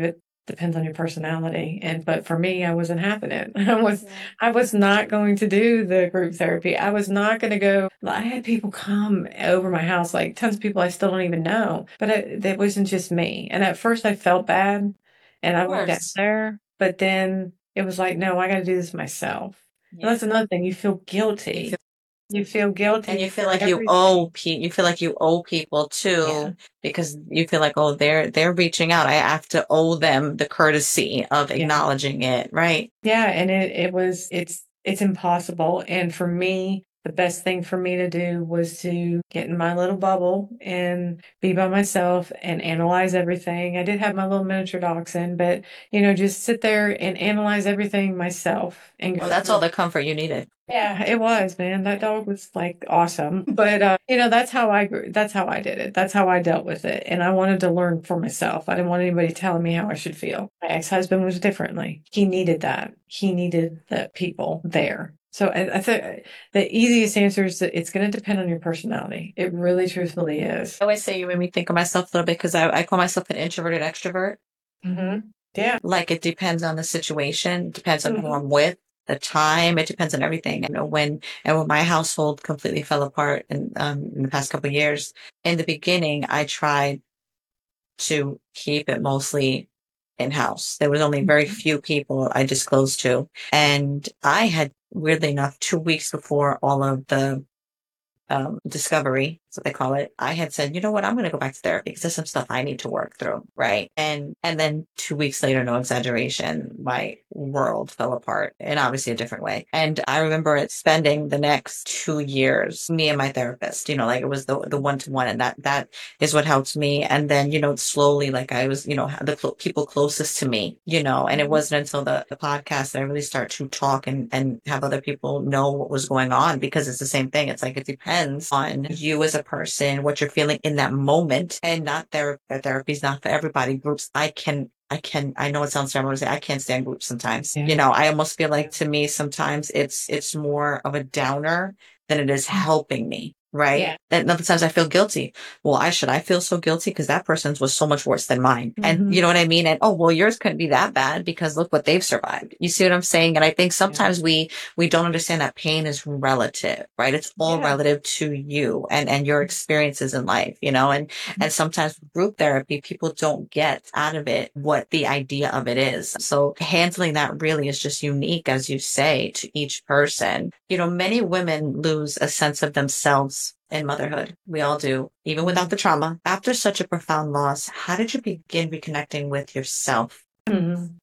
depends on your personality. And, but for me, I wasn't having it. I was, Yeah. I was not going to do the group therapy. I was not going to go. I had people come over my house, like tons of people I still don't even know, but it, that wasn't just me. And at first I felt bad and I Of went down course. there, but then it was like, no, I got to do this myself. And Yeah. that's another thing. You feel You guilty. feel, You feel guilty and you feel for like you everything. owe pe you feel like you owe people Yeah. too, because you feel like, oh, they're they're reaching out. I have to owe them the courtesy of Yeah. acknowledging it, right? Yeah, and it it was it's it's impossible. And for me, the best thing for me to do was to get in my little bubble and be by myself and analyze everything. I did have my little miniature dachshund, but you know, just sit there and analyze everything myself and Well, go that's all through. the comfort you needed. Yeah, it was, man. That dog was like awesome. But uh, you know, that's how I grew. That's how I did it. That's how I dealt with it. And I wanted to learn for myself. I didn't want anybody telling me how I should feel. My ex-husband was differently. He needed that. He needed the people there. So I, I think the easiest answer is that it's going to depend on your personality. It really truthfully is. I always say you made me think of myself a little bit because I, I call myself an introverted extrovert. Mm-hmm. Yeah. Like it depends on the situation, depends on who Mm-hmm. I'm with, the time, it depends on everything. You know, when and when my household completely fell apart in um in the past couple of years, in the beginning I tried to keep it mostly in-house. There was only very few people I disclosed to. And I had, weirdly enough, two weeks before all of the um, discovery, that's what they call it. I had said, you know what, I'm going to go back to therapy because there's some stuff I need to work through. Right. And, and then two weeks later, no exaggeration, my world fell apart in obviously a different way. And I remember it spending the next two years, me and my therapist, you know, like it was the, the one-to-one, and that, that is what helped me. And then, you know, slowly, like I was, you know, the cl- people closest to me, you know, and it wasn't until the, the podcast that I really start to talk and, and have other people know what was going on, because it's the same thing. It's like, it depends on you as a person, what you're feeling in that moment, and not therapy. Therapy is not for everybody. Groups, I can, I can, I know it sounds terrible to say, I can't stand groups sometimes. Yeah. You know, I almost feel like to me, sometimes it's, it's more of a downer than it is helping me. Right. Yeah. That other times I feel guilty. Well, I should I feel so guilty because that person's was so much worse than mine. Mm-hmm. And you know what I mean? And oh, well, yours couldn't be that bad because look what they've survived. You see what I'm saying? And I think sometimes yeah. we we don't understand that pain is relative, right? It's all yeah. relative to you and and your experiences in life, you know. And mm-hmm. and sometimes group therapy, people don't get out of it what the idea of it is. So handling that really is just unique, as you say, to each person. You know, many women lose a sense of themselves in motherhood. We all do, even without the trauma. After such a profound loss, how did you begin reconnecting with yourself? Mm-hmm.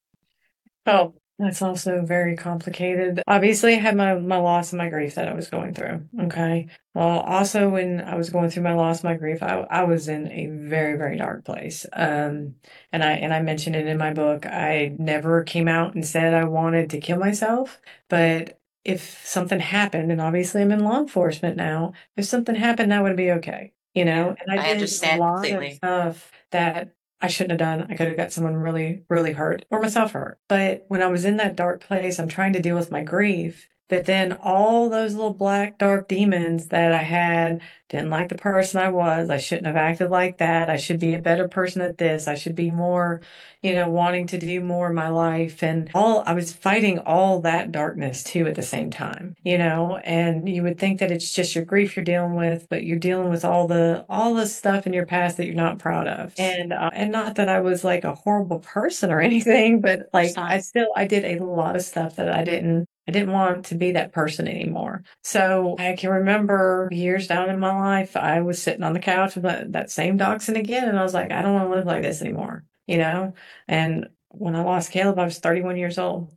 Oh, that's also very complicated. Obviously, I had my, my loss and my grief that I was going through. Okay. Well, also when I was going through my loss, my grief, I, I was in a very, very dark place. Um, and I, and I mentioned it in my book. I never came out and said I wanted to kill myself, but if something happened, and obviously I'm in law enforcement now, if something happened, that would be okay. You know, and I, I did understand a lot completely. of stuff that I shouldn't have done. I could have got someone really, really hurt or myself hurt. But when I was in that dark place, I'm trying to deal with my grief. But then all those little black, dark demons that I had, didn't like the person I was. I shouldn't have acted like that. I should be a better person at this. I should be more, you know, wanting to do more in my life. And all, I was fighting all that darkness too at the same time, you know, and you would think that it's just your grief you're dealing with, but you're dealing with all the, all the stuff in your past that you're not proud of. And, uh, and not that I was like a horrible person or anything, but like I still, I did a lot of stuff that I didn't, I didn't want to be that person anymore. So I can remember years down in my life, I was sitting on the couch with that, that same dachshund again. And I was like, I don't want to live like this anymore, you know? And when I lost Caleb, I was thirty-one years old.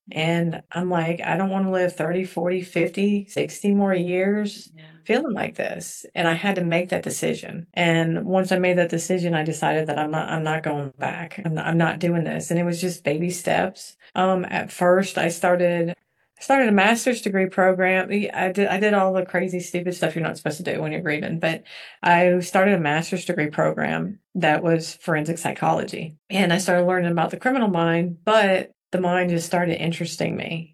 And I'm like, I don't want to live thirty, forty, fifty, sixty more years yeah. feeling like this. And I had to make that decision. And once I made that decision, I decided that I'm not, I'm not going back. I'm not, I'm not doing this. And it was just baby steps. Um, at first I started I started a master's degree program. I did, I did all the crazy, stupid stuff you're not supposed to do when you're grieving, but I started a master's degree program that was forensic psychology. And I started learning about the criminal mind, but the mind just started interesting me.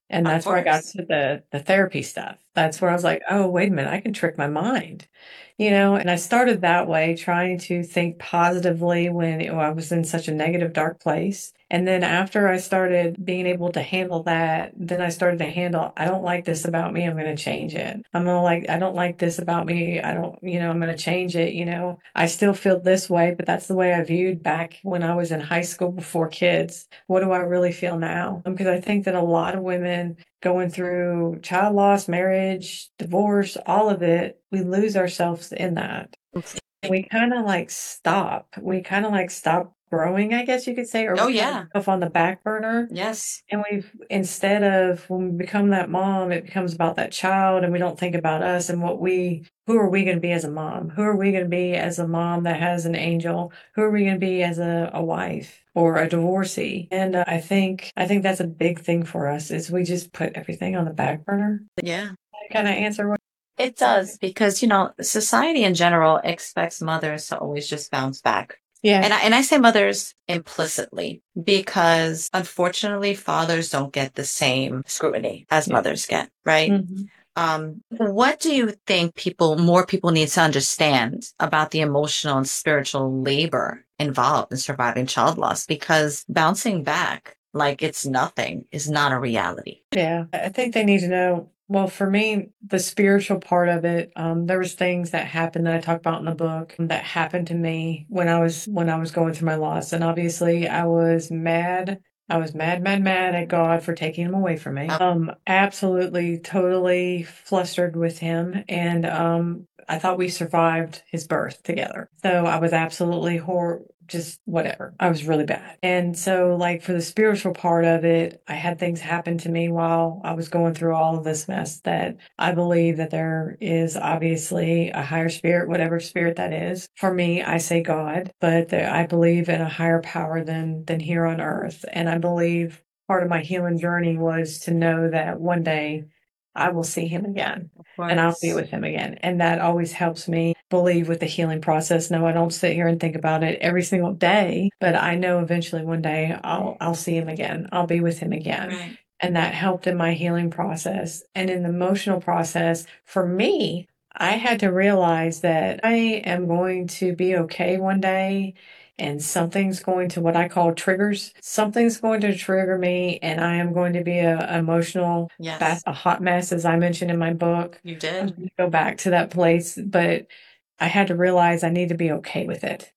And Of that's where I got course. to the the therapy stuff. That's where I was like, "Oh, wait a minute, I can trick my mind." You know, and I started that way, trying to think positively when it, I was in such a negative, dark place. And then after I started being able to handle that, then I started to handle, I don't like this about me. I'm going to change it. I'm going to like, I don't like this about me. I don't, you know, I'm going to change it. You know, I still feel this way, but that's the way I viewed back when I was in high school before kids. What do I really feel now? Because I think that a lot of women going through child loss, marriage, divorce, all of it, we lose ourselves in that. We kind of like stop. We kind of like stop growing, I guess you could say, or Oh, we kind yeah. of stuff on the back burner. Yes. And we've, instead of when we become that mom, it becomes about that child and we don't think about us and what we, who are we going to be as a mom? Who are we going to be as a mom that has an angel? Who are we going to be as a, a wife or a divorcee? And uh, I think, I think that's a big thing for us is we just put everything on the back burner. Yeah. Kind of answer what It does because, you know, society in general expects mothers to always just bounce back. yeah. And I, and I say mothers implicitly because unfortunately fathers don't get the same scrutiny as Yeah. mothers get, right? Mm-hmm. Um, what do you think people, more people need to understand about the emotional and spiritual labor involved in surviving child loss? Because bouncing back like it's nothing is not a reality. Yeah, I think they need to know. Well, for me, the spiritual part of it, um, there was things that happened that I talk about in the book that happened to me when I was when I was going through my loss, and obviously I was mad. I was mad, mad, mad at God for taking him away from me. Um, absolutely, totally flustered with him, and um, I thought we survived his birth together. So I was absolutely hor just whatever. I was really bad. And so like for the spiritual part of it, I had things happen to me while I was going through all of this mess that I believe that there is obviously a higher spirit, whatever spirit that is. For me, I say God, but there, I believe in a higher power than than here on earth. And I believe part of my healing journey was to know that one day I will see him again and I'll be with him again. And that always helps me believe with the healing process. No, I don't sit here and think about it every single day, but I know eventually one day I'll, I'll see him again. I'll be with him again. Right. And that helped in my healing process. And in the emotional process, for me, I had to realize that I am going to be okay one day and something's going to what I call triggers. Something's going to trigger me and I am going to be a emotional, Yes. a hot mess, as I mentioned in my book. You I'm did. going to go back to that place, but I had to realize I need to be okay with it.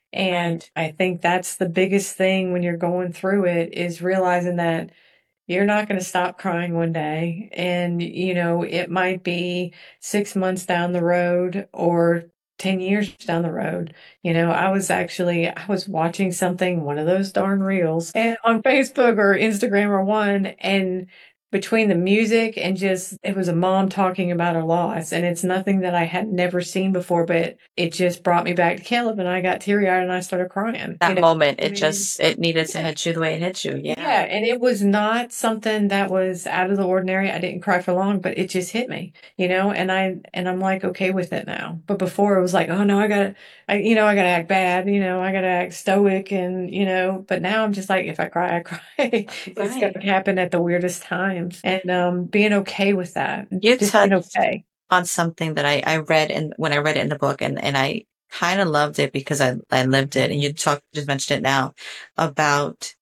And Right. I think that's the biggest thing when you're going through it is realizing that you're not going to stop crying one day. And, you know, it might be six months down the road or ten years down the road. You know, I was actually, I was watching something, one of those darn reels and on Facebook or Instagram or one, and between the music and just, it was a mom talking about her loss. And it's nothing that I had never seen before, but it just brought me back to Caleb and I got teary eyed and I started crying. That you know? moment, I it mean, just, it needed to hit you the way it hit you. Yeah. yeah, and it was not something that was out of the ordinary. I didn't cry for long, but it just hit me, you know, and I, and I'm like, okay with it now. But before it was like, oh no, I gotta, I, you know, I gotta act bad, you know, I gotta act stoic and, you know, but now I'm just like, if I cry, I cry. It's Right. gonna happen at the weirdest times. And, um, being okay with that. You Just being touched okay. on something that I, I read and when I read it in the book and, and I kind of loved it because I, I lived it. And you talked, just mentioned it now about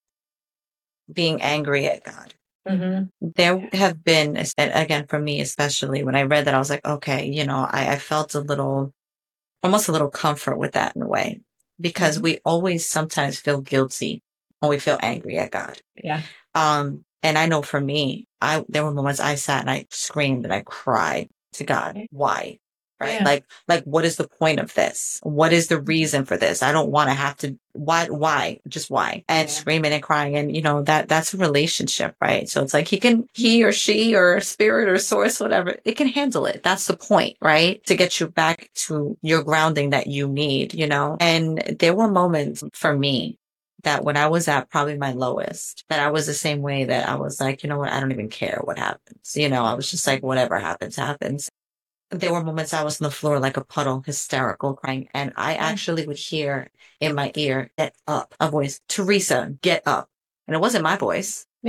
being angry at God. Mm-hmm. There have been, and again, for me, especially when I read that, I was like, okay, you know, I, I felt a little, almost a little comfort with that in a way, because Mm-hmm. we always sometimes feel guilty when we feel angry at God. Yeah. Um, and I know for me, I, there were moments I sat and I screamed and I cried to God. Why? Right? Yeah. Like, like, what is the point of this? What is the reason for this? I don't want to have to, why, why, just why? And Yeah. screaming and crying. And, you know, that, that's a relationship, right? So it's like he can, he or she or spirit or source, whatever, it can handle it. That's the point, right? To get you back to your grounding that you need, you know? And there were moments for me that when I was at probably my lowest, that I was the same way that I was like, you know what? I don't even care what happens. You know, I was just like, whatever happens, happens. There were moments I was on the floor like a puddle, hysterical, crying. And I actually would hear in my ear, get up, a voice, Teresa, get up. And it wasn't my voice. Yeah.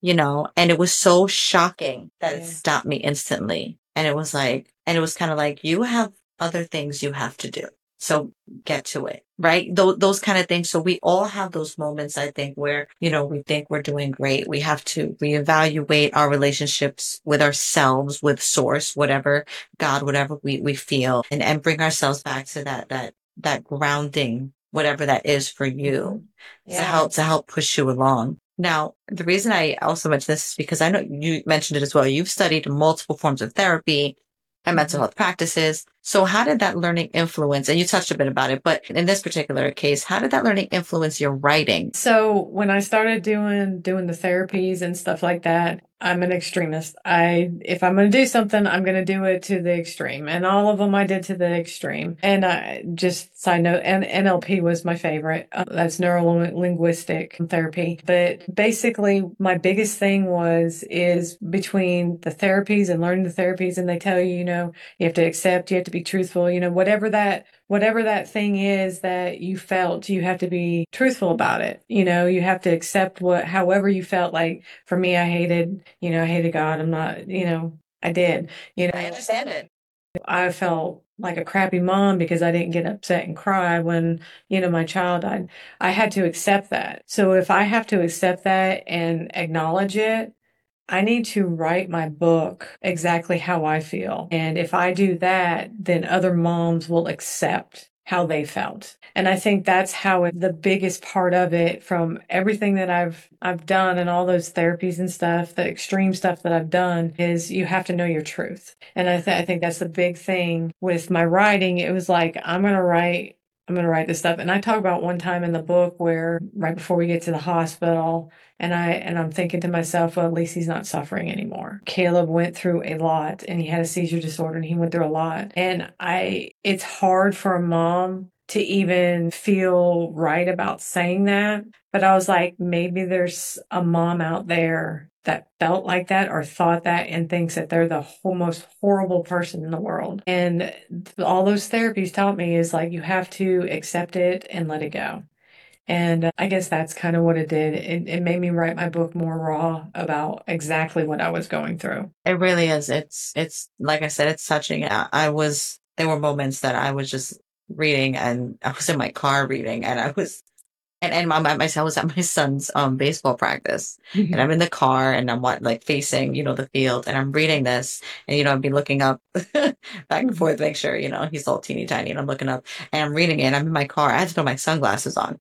you know, and it was so shocking that it Yeah. stopped me instantly. And it was like, and it was kind of like, you have other things you have to do. So get to it, right? Those, those kind of things. So we all have those moments, I think, where, you know, we think we're doing great. We have to reevaluate our relationships with ourselves, with source, whatever, God, whatever we, we feel, and, and bring ourselves back to that, that, that grounding, whatever that is for you, Yeah. to help, to help push you along. Now, the reason I also mention this is because I know you mentioned it as well. You've studied multiple forms of therapy and mental Mhm. health practices. So how did that learning influence, and you touched a bit about it, but in this particular case, how did that learning influence your writing? So when I started doing doing the therapies and stuff like that, I'm an extremist. I if I'm going to do something, I'm going to do it to the extreme, and all of them I did to the extreme. And I just side note, and N L P was my favorite. Uh, that's neuro linguistic therapy. But basically, my biggest thing was is between the therapies and learning the therapies, and they tell you, you know, you have to accept, you have to be truthful, you know, whatever that whatever that thing is that you felt, you have to be truthful about it. You know, you have to accept what, however you felt. Like for me, I hated, you know, I hated God. I'm not, you know, I did, you know, I understand it. I felt like a crappy mom because I didn't get upset and cry when, you know, my child died. I had to accept that. So if I have to accept that and acknowledge it, I need to write my book exactly how I feel. And if I do that, then other moms will accept how they felt. And I think that's how it, the biggest part of it from everything that I've I've done and all those therapies and stuff, the extreme stuff that I've done is you have to know your truth. And I, th- I think that's the big thing with my writing. It was like, I'm going to write I'm going to write this stuff. And I talk about one time in the book where right before we get to the hospital, and I and I'm thinking to myself, well, at least he's not suffering anymore. Caleb went through a lot and he had a seizure disorder and he went through a lot. And I it's hard for a mom to even feel right about saying that. But I was like, maybe there's a mom out there that felt like that or thought that and thinks that they're the whole, most horrible person in the world. And all those therapies taught me is like, you have to accept it and let it go. And uh, I guess that's kind of what it did. It, it made me write my book more raw about exactly what I was going through. It really is. It's, it's, like I said, it's touching. I, I was, there were moments that I was just reading and I was in my car reading and I was, and, and my, my, my son was at my son's, um, baseball practice and I'm in the car and I'm what, like facing, you know, the field and I'm reading this and, you know, I'd be looking up back and forth, to make sure, you know, he's all teeny tiny and I'm looking up and I'm reading it and I'm in my car. I had to throw my sunglasses on.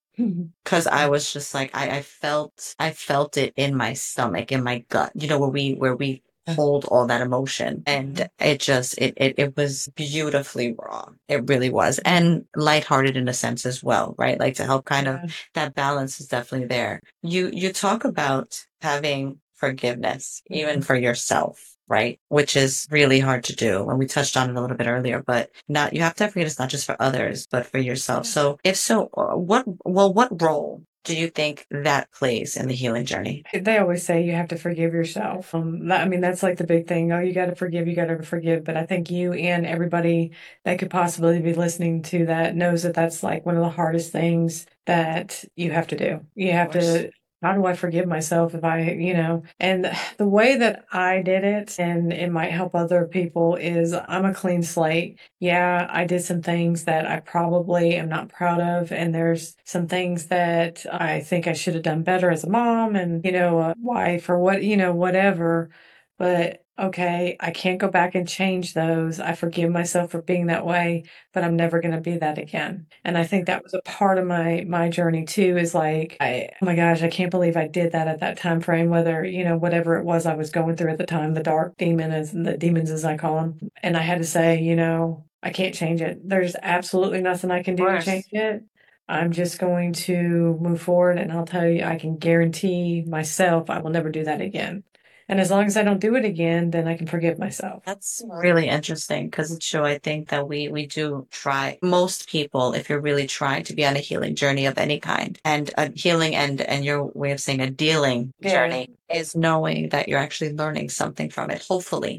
Cause I was just like, I, I felt, I felt it in my stomach, in my gut, you know, where we, where we hold all that emotion. And it just, it, it, it was beautifully raw. It really was. And lighthearted in a sense as well, right? Like to help kind Yeah. of, that balance is definitely there. You, you talk about having forgiveness, even for yourself. Right. Which is really hard to do. And we touched on it a little bit earlier, but not, you have to have forgiveness, not just for others, but for yourself. Yeah. So if so, uh, what, well, what role do you think that plays in the healing journey? They always say you have to forgive yourself. Um, that- I mean, that's like the big thing. Oh, you got to forgive, you got to forgive. But I think you and everybody that could possibly be listening to that knows that that's like one of the hardest things that you have to do. You have to, how do I forgive myself if I, you know, and the way that I did it, and it might help other people, is I'm a clean slate. Yeah, I did some things that I probably am not proud of. And there's some things that I think I should have done better as a mom and, you know, a wife or what, you know, whatever. But okay, I can't go back and change those. I forgive myself for being that way, but I'm never going to be that again. And I think that was a part of my my journey too, is like, I, oh my gosh, I can't believe I did that at that time frame, whether, you know, whatever it was I was going through at the time, the dark demon, as the demons as I call them. And I had to say, you know, I can't change it. There's absolutely nothing I can do to change it. I'm just going to move forward, and I'll tell you, I can guarantee myself I will never do that again. And as long as I don't do it again, then I can forgive myself. That's really interesting because it's true. I think that we, we do try, most people, if you're really trying to be on a healing journey of any kind, and a healing and, and your way of saying a dealing Yeah. journey is knowing that you're actually learning something from it, hopefully.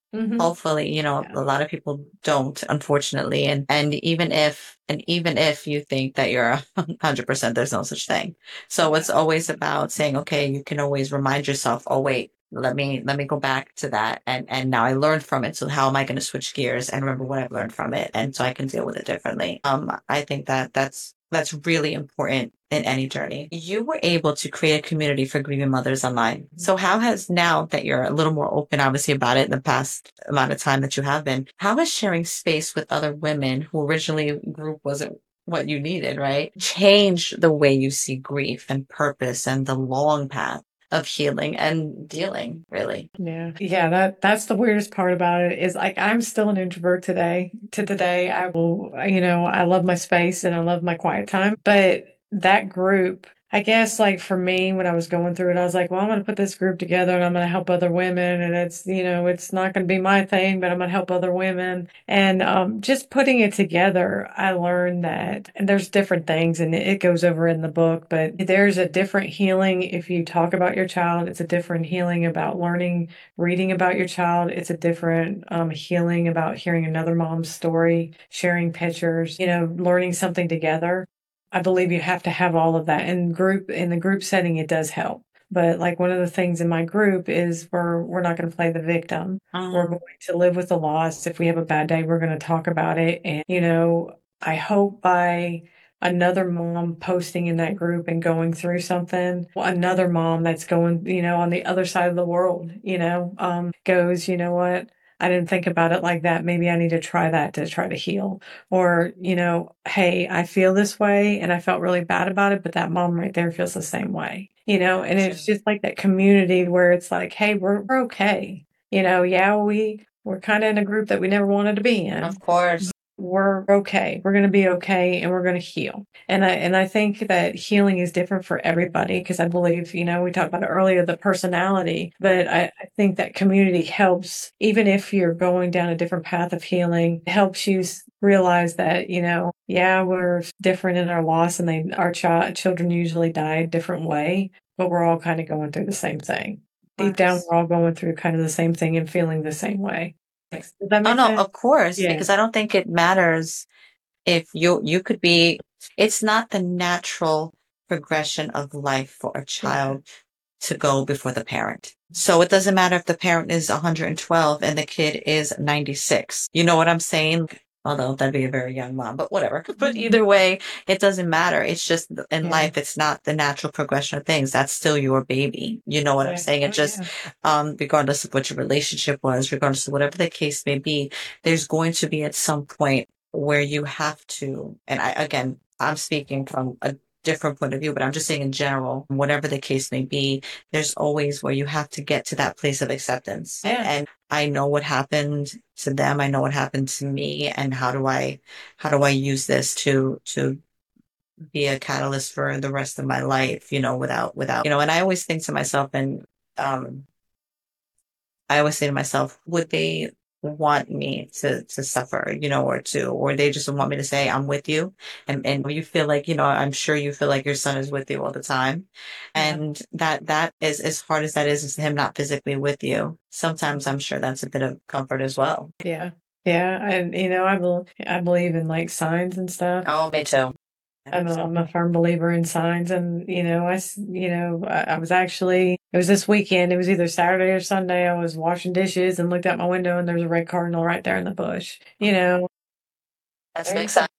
Mhm. Hopefully, you know, Yeah. a lot of people don't, unfortunately. And and even if and even if you think that you're a hundred percent, there's no such thing. So it's Yeah. always about saying, okay, you can always remind yourself, oh wait, let me let me go back to that, and and now I learned from it. So how am I going to switch gears and remember what I've learned from it, and so I can deal with it differently. Um, I think that that's that's really important in any journey. You were able to create a community for grieving mothers online. So how has, now that you're a little more open, obviously, about it in the past amount of time that you have been, how has sharing space with other women who originally group wasn't what you needed, right? Change the way you see grief and purpose and the long path of healing and dealing, really? Yeah. Yeah, that that's the weirdest part about it is like I'm still an introvert today. To today, I will, you know, I love my space and I love my quiet time. But that group, I guess like for me when I was going through it, I was like, well, I'm going to put this group together and I'm going to help other women, and it's, you know, it's not going to be my thing, but I'm going to help other women. And um just putting it together, I learned that, and there's different things and it goes over in the book, but there's a different healing if you talk about your child. It's a different healing about learning reading about your child. It's a different um, healing about hearing another mom's story, sharing pictures, you know, learning something together. I believe you have to have all of that in group, in the group setting. It does help. But like one of the things in my group is we're, we're not going to play the victim. We're Um, going to live with the loss. If we have a bad day, we're going to talk about it. And, you know, I hope by another mom posting in that group and going through something, another mom that's going, you know, on the other side of the world, you know, um, goes, you know what? I didn't think about it like that. Maybe I need to try that to try to heal. Or, you know, hey, I feel this way and I felt really bad about it, but that mom right there feels the same way, you know, and it's just like that community where it's like, hey, we're, we're okay. You know, yeah, we, we're kind of in a group that we never wanted to be in. of course. We're okay. We're going to be okay and we're going to heal. And I, and I think that healing is different for everybody because I believe, you know, we talked about it earlier, the personality, but I, I think that community helps, even if you're going down a different path of healing, it helps you realize that, you know, yeah, we're different in our loss and they, our child, children usually die a different way, but we're all kind of going through the same thing. Deep down, we're all going through kind of the same thing and feeling the same way. Does that Oh make no, sense? of course, Yeah. because I don't think it matters if you you could be, it's not the natural progression of life for a Yeah. child to go before the parent. So it doesn't matter if the parent is one hundred twelve and the kid is ninety-six. You know what I'm saying? Although that'd be a very young mom, but whatever. But either way, it doesn't matter. It's just in Yeah. life, it's not the natural progression of things. That's still your baby. You know what I'm Yeah. saying? Oh, It just, yeah. um, regardless of what your relationship was, regardless of whatever the case may be, there's going to be at some point where you have to, and I, again, I'm speaking from a different point of view, but I'm just saying in general, whatever the case may be, there's always where you have to get to that place of acceptance. Yeah. And I know what happened to them. I know what happened to me, and how do I, how do I use this to, to be a catalyst for the rest of my life, you know, without, without, you know, and I always think to myself, and, um, I always say to myself, would they want me to to suffer, you know, or to, or they just want me to say, I'm with you. And and you feel like, you know, I'm sure you feel like your son is with you all the time. Yeah. And that that is, as hard as that is, is him not physically with you. Sometimes I'm sure that's a bit of comfort as well. Yeah. Yeah. And, you know, I, bel I believe in like signs and stuff. Oh, me too. I'm a, I'm a firm believer in signs. And, you know, I, s- you know, I, I was actually, it was this weekend. It was either Saturday or Sunday. I was washing dishes and looked out my window and there's a red cardinal right there in the bush. You know, That's makes sense.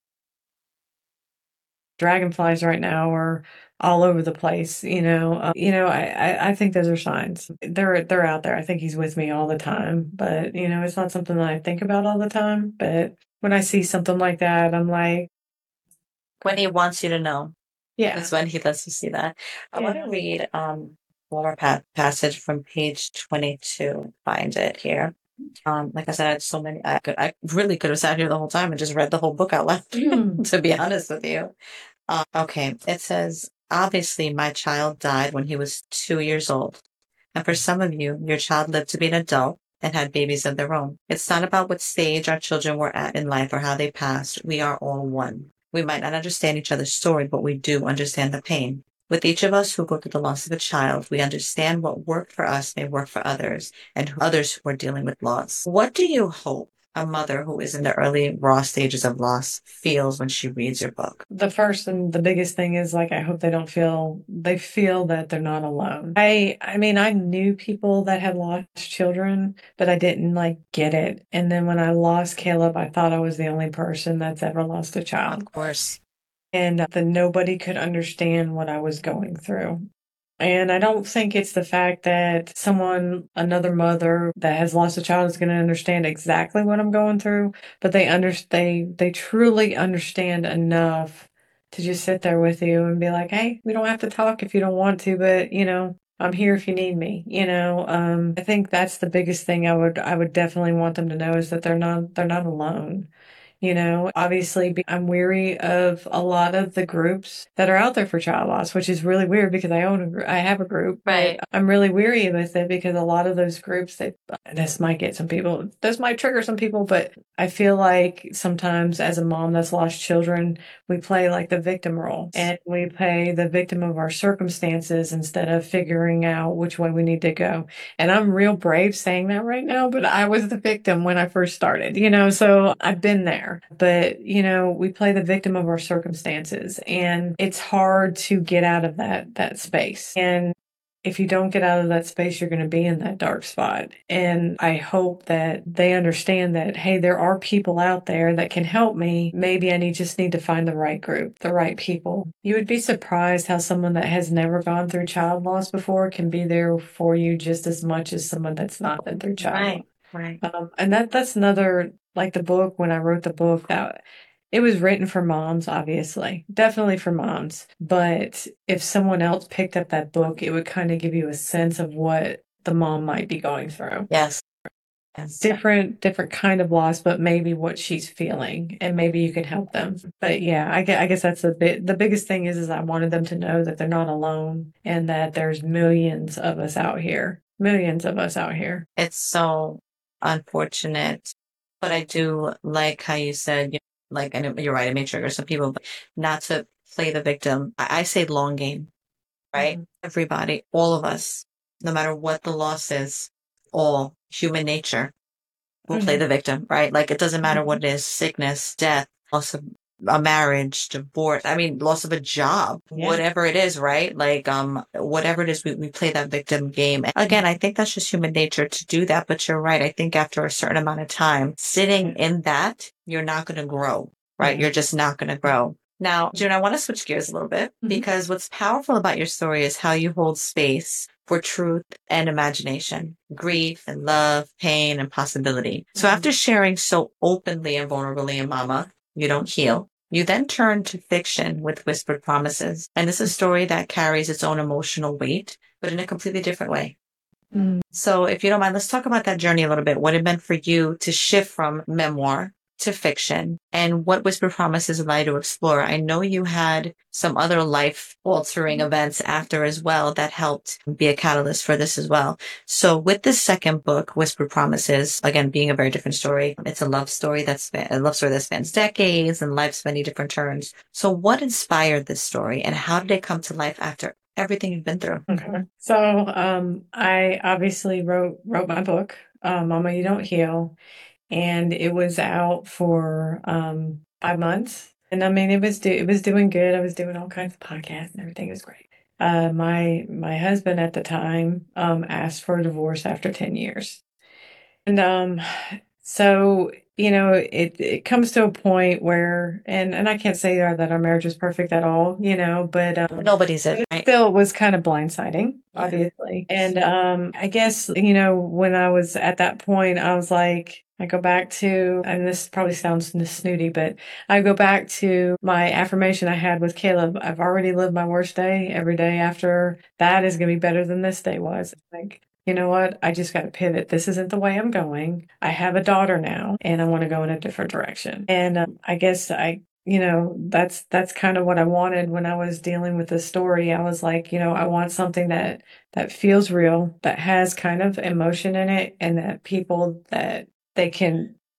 dragonflies right now are all over the place. You know, uh, you know, I, I, I think those are signs. They're, they're out there. I think he's with me all the time, but you know, it's not something that I think about all the time. But when I see something like that, I'm like, When he wants you to know, yeah, that's when he lets you see that. I want yeah. to read um one more pa- passage from page twenty-two. Find it here. Um, like I said, I had so many. I could, I really could have sat here the whole time and just read the whole book out loud. Mm. To be honest with you. Uh, okay, it says, obviously, my child died when he was two years old, and for some of you, your child lived to be an adult and had babies of their own. It's not about what stage our children were at in life or how they passed. We are all one. We might not understand each other's story, but we do understand the pain. With each of us who go through the loss of a child, we understand what worked for us may work for others and others who are dealing with loss. What do you hope a mother who is in the early raw stages of loss feels when she reads your book? The first and the biggest thing is like, I hope they don't feel, they feel that they're not alone. I, I mean, I knew people that had lost children, but I didn't like get it. And then when I lost Caleb, I thought I was the only person that's ever lost a child. Of course. And that nobody could understand what I was going through. And I don't think it's the fact that someone, another mother that has lost a child is going to understand exactly what I'm going through, but they under, they, they truly understand enough to just sit there with you and be like, hey, we don't have to talk if you don't want to, but you know, I'm here if you need me, you know. Um, I think that's the biggest thing I would, I would definitely want them to know is that they're not, they're not alone. You know, obviously, I'm weary of a lot of the groups that are out there for child loss, which is really weird because I own a group, I have a group. Right. I'm really weary with it because a lot of those groups, they, this might get some people, this might trigger some people, but I feel like sometimes as a mom that's lost children, we play like the victim role and we play the victim of our circumstances instead of figuring out which way we need to go. And I'm real brave saying that right now, but I was the victim when I first started, you know, so I've been there. But, you know, we play the victim of our circumstances and it's hard to get out of that, that space. And if you don't get out of that space, you're going to be in that dark spot. And I hope that they understand that, hey, there are people out there that can help me. Maybe I need just need to find the right group, the right people. You would be surprised how someone that has never gone through child loss before can be there for you just as much as someone that's not been through child Right. loss. Right. Um, and that that's another, like the book, when I wrote the book, that it was written for moms, obviously, definitely for moms. But if someone else picked up that book, it would kind of give you a sense of what the mom might be going through. Yes. Yes. Different, different kind of loss, but maybe what she's feeling, and maybe you can help them. But yeah, I guess, I guess that's the bit. The biggest thing is, is I wanted them to know that they're not alone, and that there's millions of us out here, millions of us out here. It's so unfortunate, but I do like how you said, you know, like, and you're right, it may trigger some people, but not to play the victim. I, I say long game, right? Mm-hmm. Everybody, all of us, no matter what the loss is, all human nature will mm-hmm. play the victim, right? Like, it doesn't matter mm-hmm. what it is, sickness, death, loss of a marriage, divorce, I mean, loss of a job, yeah. whatever it is, right? Like, um, whatever it is, we, we play that victim game. And again, I think that's just human nature to do that, but you're right. I think after a certain amount of time sitting in that, you're not going to grow, right? Mm-hmm. You're just not going to grow. Now, June, I want to switch gears a little bit mm-hmm. because what's powerful about your story is how you hold space for truth and imagination, grief and love, pain and possibility. Mm-hmm. So after sharing so openly and vulnerably in Mama, You Don't Heal, you then turn to fiction with Whispered Promises. And this is a story that carries its own emotional weight, but in a completely different way. Mm. So if you don't mind, let's talk about that journey a little bit, what it meant for you to shift from memoir to fiction and what Whispered Promises allow you to explore. I know you had some other life-altering events after as well that helped be a catalyst for this as well. So with this second book, Whispered Promises, again, being a very different story, it's a love story that's a love story that spans decades and life's many different turns. So what inspired this story and how did it come to life after everything you've been through? Okay. So um, I obviously wrote wrote my book, uh, Mama, You Don't Heal. And it was out for um, five months. And I mean, it was do- it was doing good. I was doing all kinds of podcasts and everything was great. Uh, my my husband at the time um, asked for a divorce after ten years. And um, so, you know, it, it comes to a point where, and, and I can't say that our marriage is perfect at all, you know, but um, nobody's it. It still was kind of blindsiding, obviously. And um, I guess, you know, when I was at that point, I was like, I go back to, and this probably sounds snooty, but I go back to my affirmation I had with Caleb. I've already lived my worst day. Every day after that is going to be better than this day was. Like, you know what? I just got to pivot. This isn't the way I'm going. I have a daughter now and I want to go in a different direction. And um, I guess I, you know, that's, that's kind of what I wanted when I was dealing with this story. I was like, you know, I want something that, that feels real, that has kind of emotion in it, and that people that they can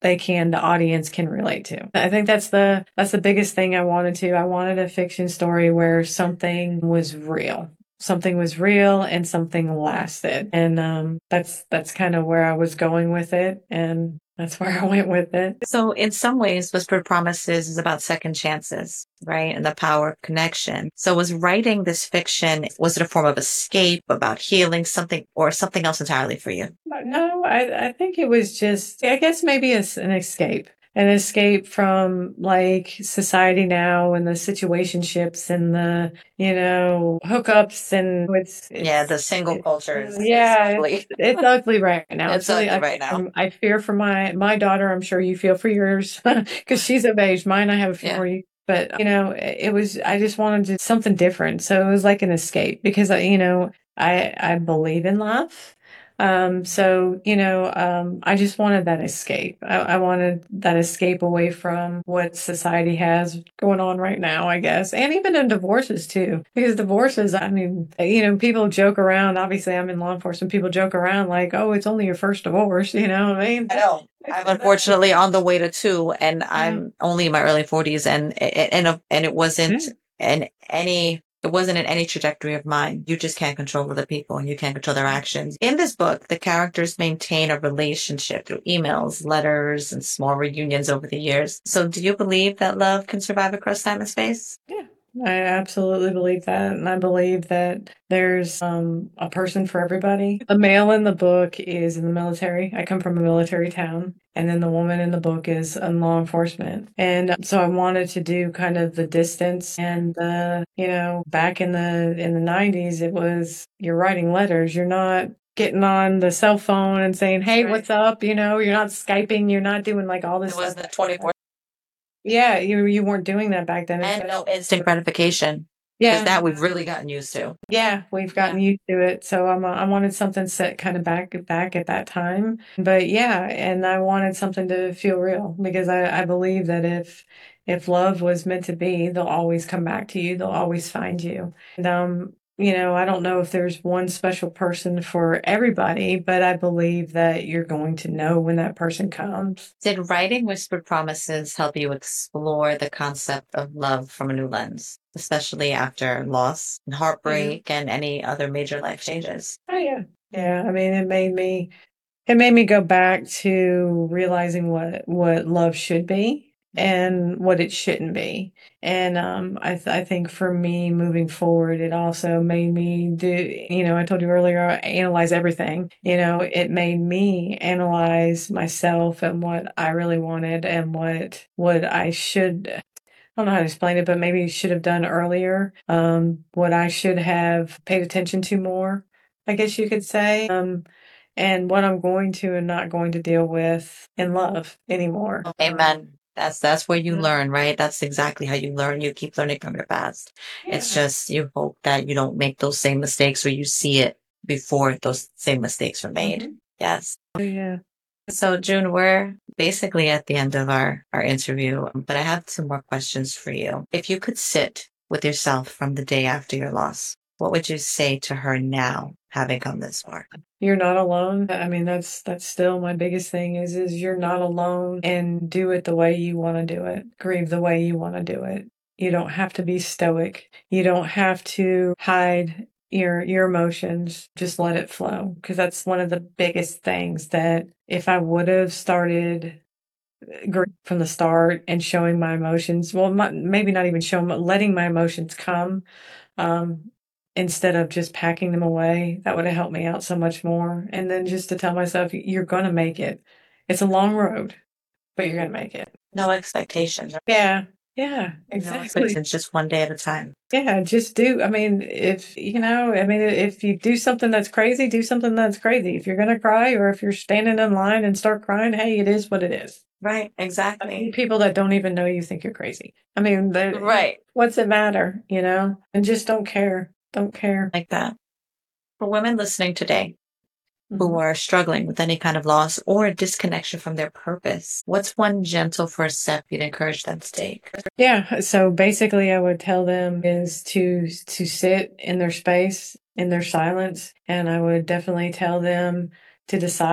they can, the audience can relate to. I think that's the, that's the biggest thing I wanted to. I wanted a fiction story where something was real. Something was real and something lasted. And um, that's that's kind of where I was going with it. And that's where I went with it. So in some ways, Whispered Promises is about second chances, right? And the power of connection. So was writing this fiction, was it a form of escape, about healing, something, or something else entirely for you? No, I, I think it was just, I guess maybe it's an escape. An escape from like society now and the situationships and the, you know, hookups and it's, it's yeah, the single it, culture is yeah, ugly. It's, it's ugly right now. It's, it's ugly I, right now. I'm, I fear for my, my daughter. I'm sure you feel for yours because she's of age. Mine, I have a few yeah. more years. But, you know, it was, I just wanted to, something different. So it was like an escape because, you know, I, I believe in love. Um, so, you know, um, I just wanted that escape. I, I wanted that escape away from what society has going on right now, I guess. And even in divorces too, because divorces, I mean, you know, people joke around. Obviously I'm in law enforcement. People joke around like, oh, it's only your first divorce. You know what I mean? I know. I'm unfortunately on the way to two and I'm yeah. only in my early forties and, and, and it wasn't yeah. in any It wasn't in any trajectory of mine. You just can't control other people and you can't control their actions. In this book, the characters maintain a relationship through emails, letters, and small reunions over the years. So do you believe that love can survive across time and space? Yeah. I absolutely believe that. And I believe that there's um, a person for everybody. The male in the book is in the military. I come from a military town. And then the woman in the book is in law enforcement. And so I wanted to do kind of the distance. And, uh, you know, back in the in the nineties, it was you're writing letters. You're not getting on the cell phone and saying, hey, right. what's up? You know, you're not Skyping. You're not doing like all this. It was the twenty-four. Yeah, you you weren't doing that back then. And no instant gratification. Yeah. Because that we've really gotten used to. Yeah, we've gotten yeah. used to it. So um, I wanted something set kind of back back at that time. But yeah, and I wanted something to feel real because I, I believe that if if love was meant to be, they'll always come back to you. They'll always find you. And um, you know, I don't know if there's one special person for everybody, but I believe that you're going to know when that person comes. Did writing Whispered Promises help you explore the concept of love from a new lens, especially after loss and heartbreak mm-hmm. and any other major life changes? Oh, yeah. Yeah. I mean, it made me, it made me go back to realizing what, what love should be. And what it shouldn't be. And um, I, th- I think for me moving forward, it also made me do, you know, I told you earlier, I analyze everything. You know, it made me analyze myself and what I really wanted and what, what I should, I don't know how to explain it, but maybe should have done earlier. Um, what I should have paid attention to more, I guess you could say. Um, and what I'm going to and not going to deal with in love anymore. Amen. That's that's where you learn, right? That's exactly how you learn. You keep learning from your past. Yeah. It's just you hope that you don't make those same mistakes or you see it before those same mistakes were made. Mm-hmm. Yes. Oh, yeah. So June, we're basically at the end of our, our interview, but I have some more questions for you. If you could sit with yourself from the day after your loss, what would you say to her now, having come this far? You're not alone. I mean, that's that's still my biggest thing is is you're not alone and do it the way you want to do it. Grieve the way you want to do it. You don't have to be stoic. You don't have to hide your your emotions. Just let it flow because that's one of the biggest things that if I would have started from the start and showing my emotions, well, not, maybe not even showing, but letting my emotions come, um, instead of just packing them away, that would have helped me out so much more. And then just to tell myself, you're going to make it. It's a long road, but you're going to make it. No expectations. Yeah. Yeah, exactly. No, it's just one day at a time. Yeah, just do. I mean, if, you know, I mean, if you do something that's crazy, do something that's crazy. If you're going to cry or if you're standing in line and start crying, hey, it is what it is. Right, exactly. I mean, people that don't even know you think you're crazy. I mean, right. What's it matter, you know? And just don't care. Don't care. Like that. For women listening today mm-hmm. who are struggling with any kind of loss or a disconnection from their purpose, what's one gentle first step you'd encourage them to take? Yeah. So basically I would tell them is to, to sit in their space, in their silence. And I would definitely tell them to decide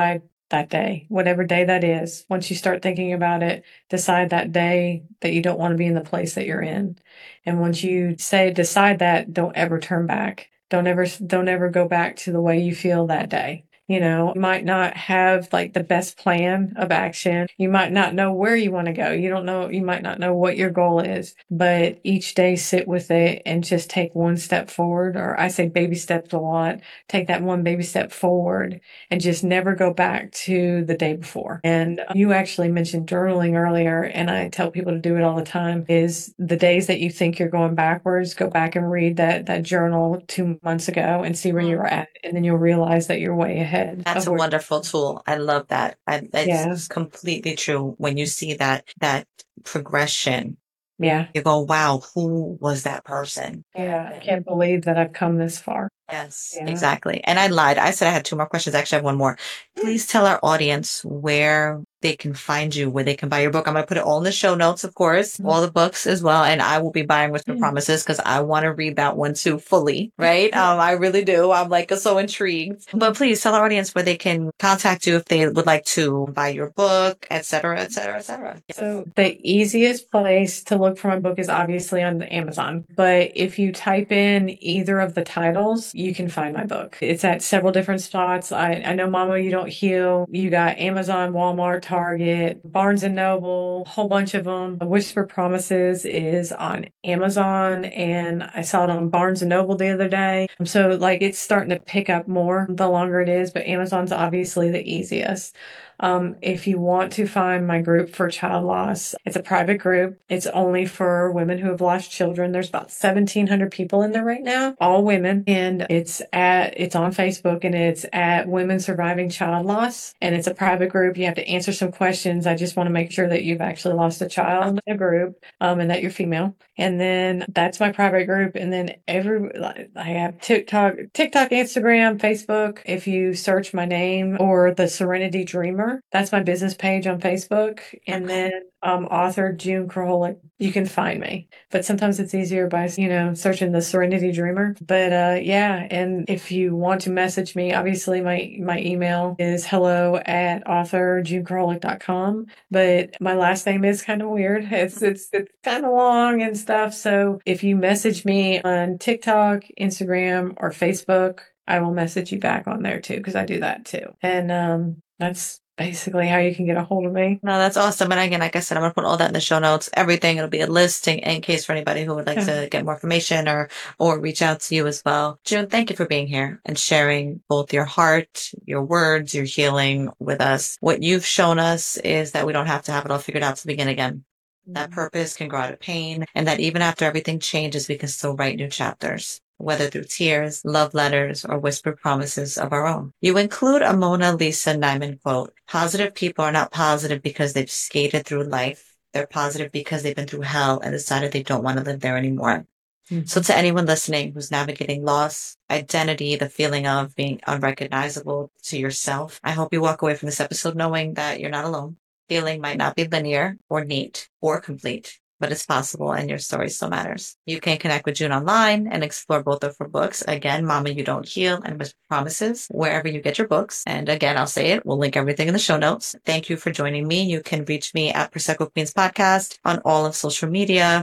that day, whatever day that is. Once you start thinking about it, decide that day that you don't want to be in the place that you're in. And once you say, decide that, don't ever turn back. Don't ever, don't ever go back to the way you feel that day. You know, you might not have like the best plan of action. You might not know where you want to go. You don't know, you might not know what your goal is, but each day sit with it and just take one step forward. Or I say baby steps a lot. Take that one baby step forward and just never go back to the day before. And you actually mentioned journaling earlier, and I tell people to do it all the time, is the days that you think you're going backwards, go back and read that, that journal two months ago and see where you're at. And then you'll realize that you're way ahead. That's a wonderful tool. I love that. I, it's Yeah. completely true. When you see that, that progression, Yeah. you go, wow, who was that person? Yeah. I can't believe that I've come this far. Yes, Yeah. exactly. And I lied. I said I had two more questions. Actually, I have one more. Please tell our audience where they can find you, where they can buy your book. I'm going to put it all in the show notes, of course, all the books as well. And I will be buying Whisper Promises because I want to read that one too fully, right? Um, I really do. I'm like so intrigued. But please tell our audience where they can contact you if they would like to buy your book, et cetera, et cetera, et cetera. So the easiest place to look for my book is obviously on Amazon. But if you type in either of the titles, you can find my book. It's at several different spots. I, I know Mama, You Don't Heal. You got Amazon, Walmart, Target, Barnes and Noble, a whole bunch of them. Whisper Promises is on Amazon, and I saw it on Barnes and Noble the other day. So like it's starting to pick up more the longer it is, but Amazon's obviously the easiest. Um, if you want to find my group for child loss, it's a private group. It's only for women who have lost children. There's about seventeen hundred people in there right now, all women. And it's at, it's on Facebook, and it's at Women Surviving Child Loss. And it's a private group. You have to answer some questions. I just want to make sure that you've actually lost a child in a group, um, and that you're female. And then that's my private group. And then every, I have TikTok, TikTok, Instagram, Facebook. If you search my name or the Serenity Dreamer, that's my business page on Facebook. And then um, author June Krolik, you can find me. But sometimes it's easier by, you know, searching the Serenity Dreamer. But uh, yeah, and if you want to message me, obviously my, my email is hello at author june krolik dot com. But my last name is kind of weird. It's, it's, it's kind of long and stuff. So if you message me on TikTok, Instagram, or Facebook, I will message you back on there too, because I do that too. And um, that's basically how you can get a hold of me. No, that's awesome. And again, like I said, I'm going to put all that in the show notes, everything. It'll be a listing in case for anybody who would like Yeah. to get more information or, or reach out to you as well. June, thank you for being here and sharing both your heart, your words, your healing with us. What you've shown us is that we don't have to have it all figured out to begin again. That purpose can grow out of pain, and that even after everything changes, we can still write new chapters, whether through tears, love letters, or whispered promises of our own. You include a Mona Lisa Nyman quote, "Positive people are not positive because they've skated through life. They're positive because they've been through hell and decided they don't want to live there anymore." Mm-hmm. So to anyone listening who's navigating loss, identity, the feeling of being unrecognizable to yourself, I hope you walk away from this episode knowing that you're not alone. Healing might not be linear or neat or complete, but it's possible, and your story still matters. You can connect with June online and explore both of her books. Again, Mama, You Don't Heal and Whisper Promises, wherever you get your books. And again, I'll say it. We'll link everything in the show notes. Thank you for joining me. You can reach me at Prosecco Queens Podcast on all of social media,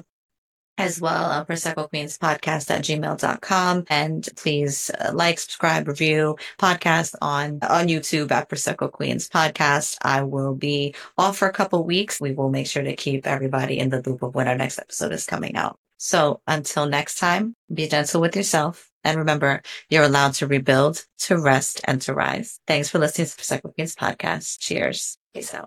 as well, uh, Prosecco Queens Podcast at gmail dot com. And please uh, like, subscribe, review podcast on, on YouTube at Prosecco Queens Podcast. I will be off for a couple weeks. We will make sure to keep everybody in the loop of when our next episode is coming out. So until next time, be gentle with yourself. And remember, you're allowed to rebuild, to rest, and to rise. Thanks for listening to Prosecco Queens Podcast. Cheers. Peace out.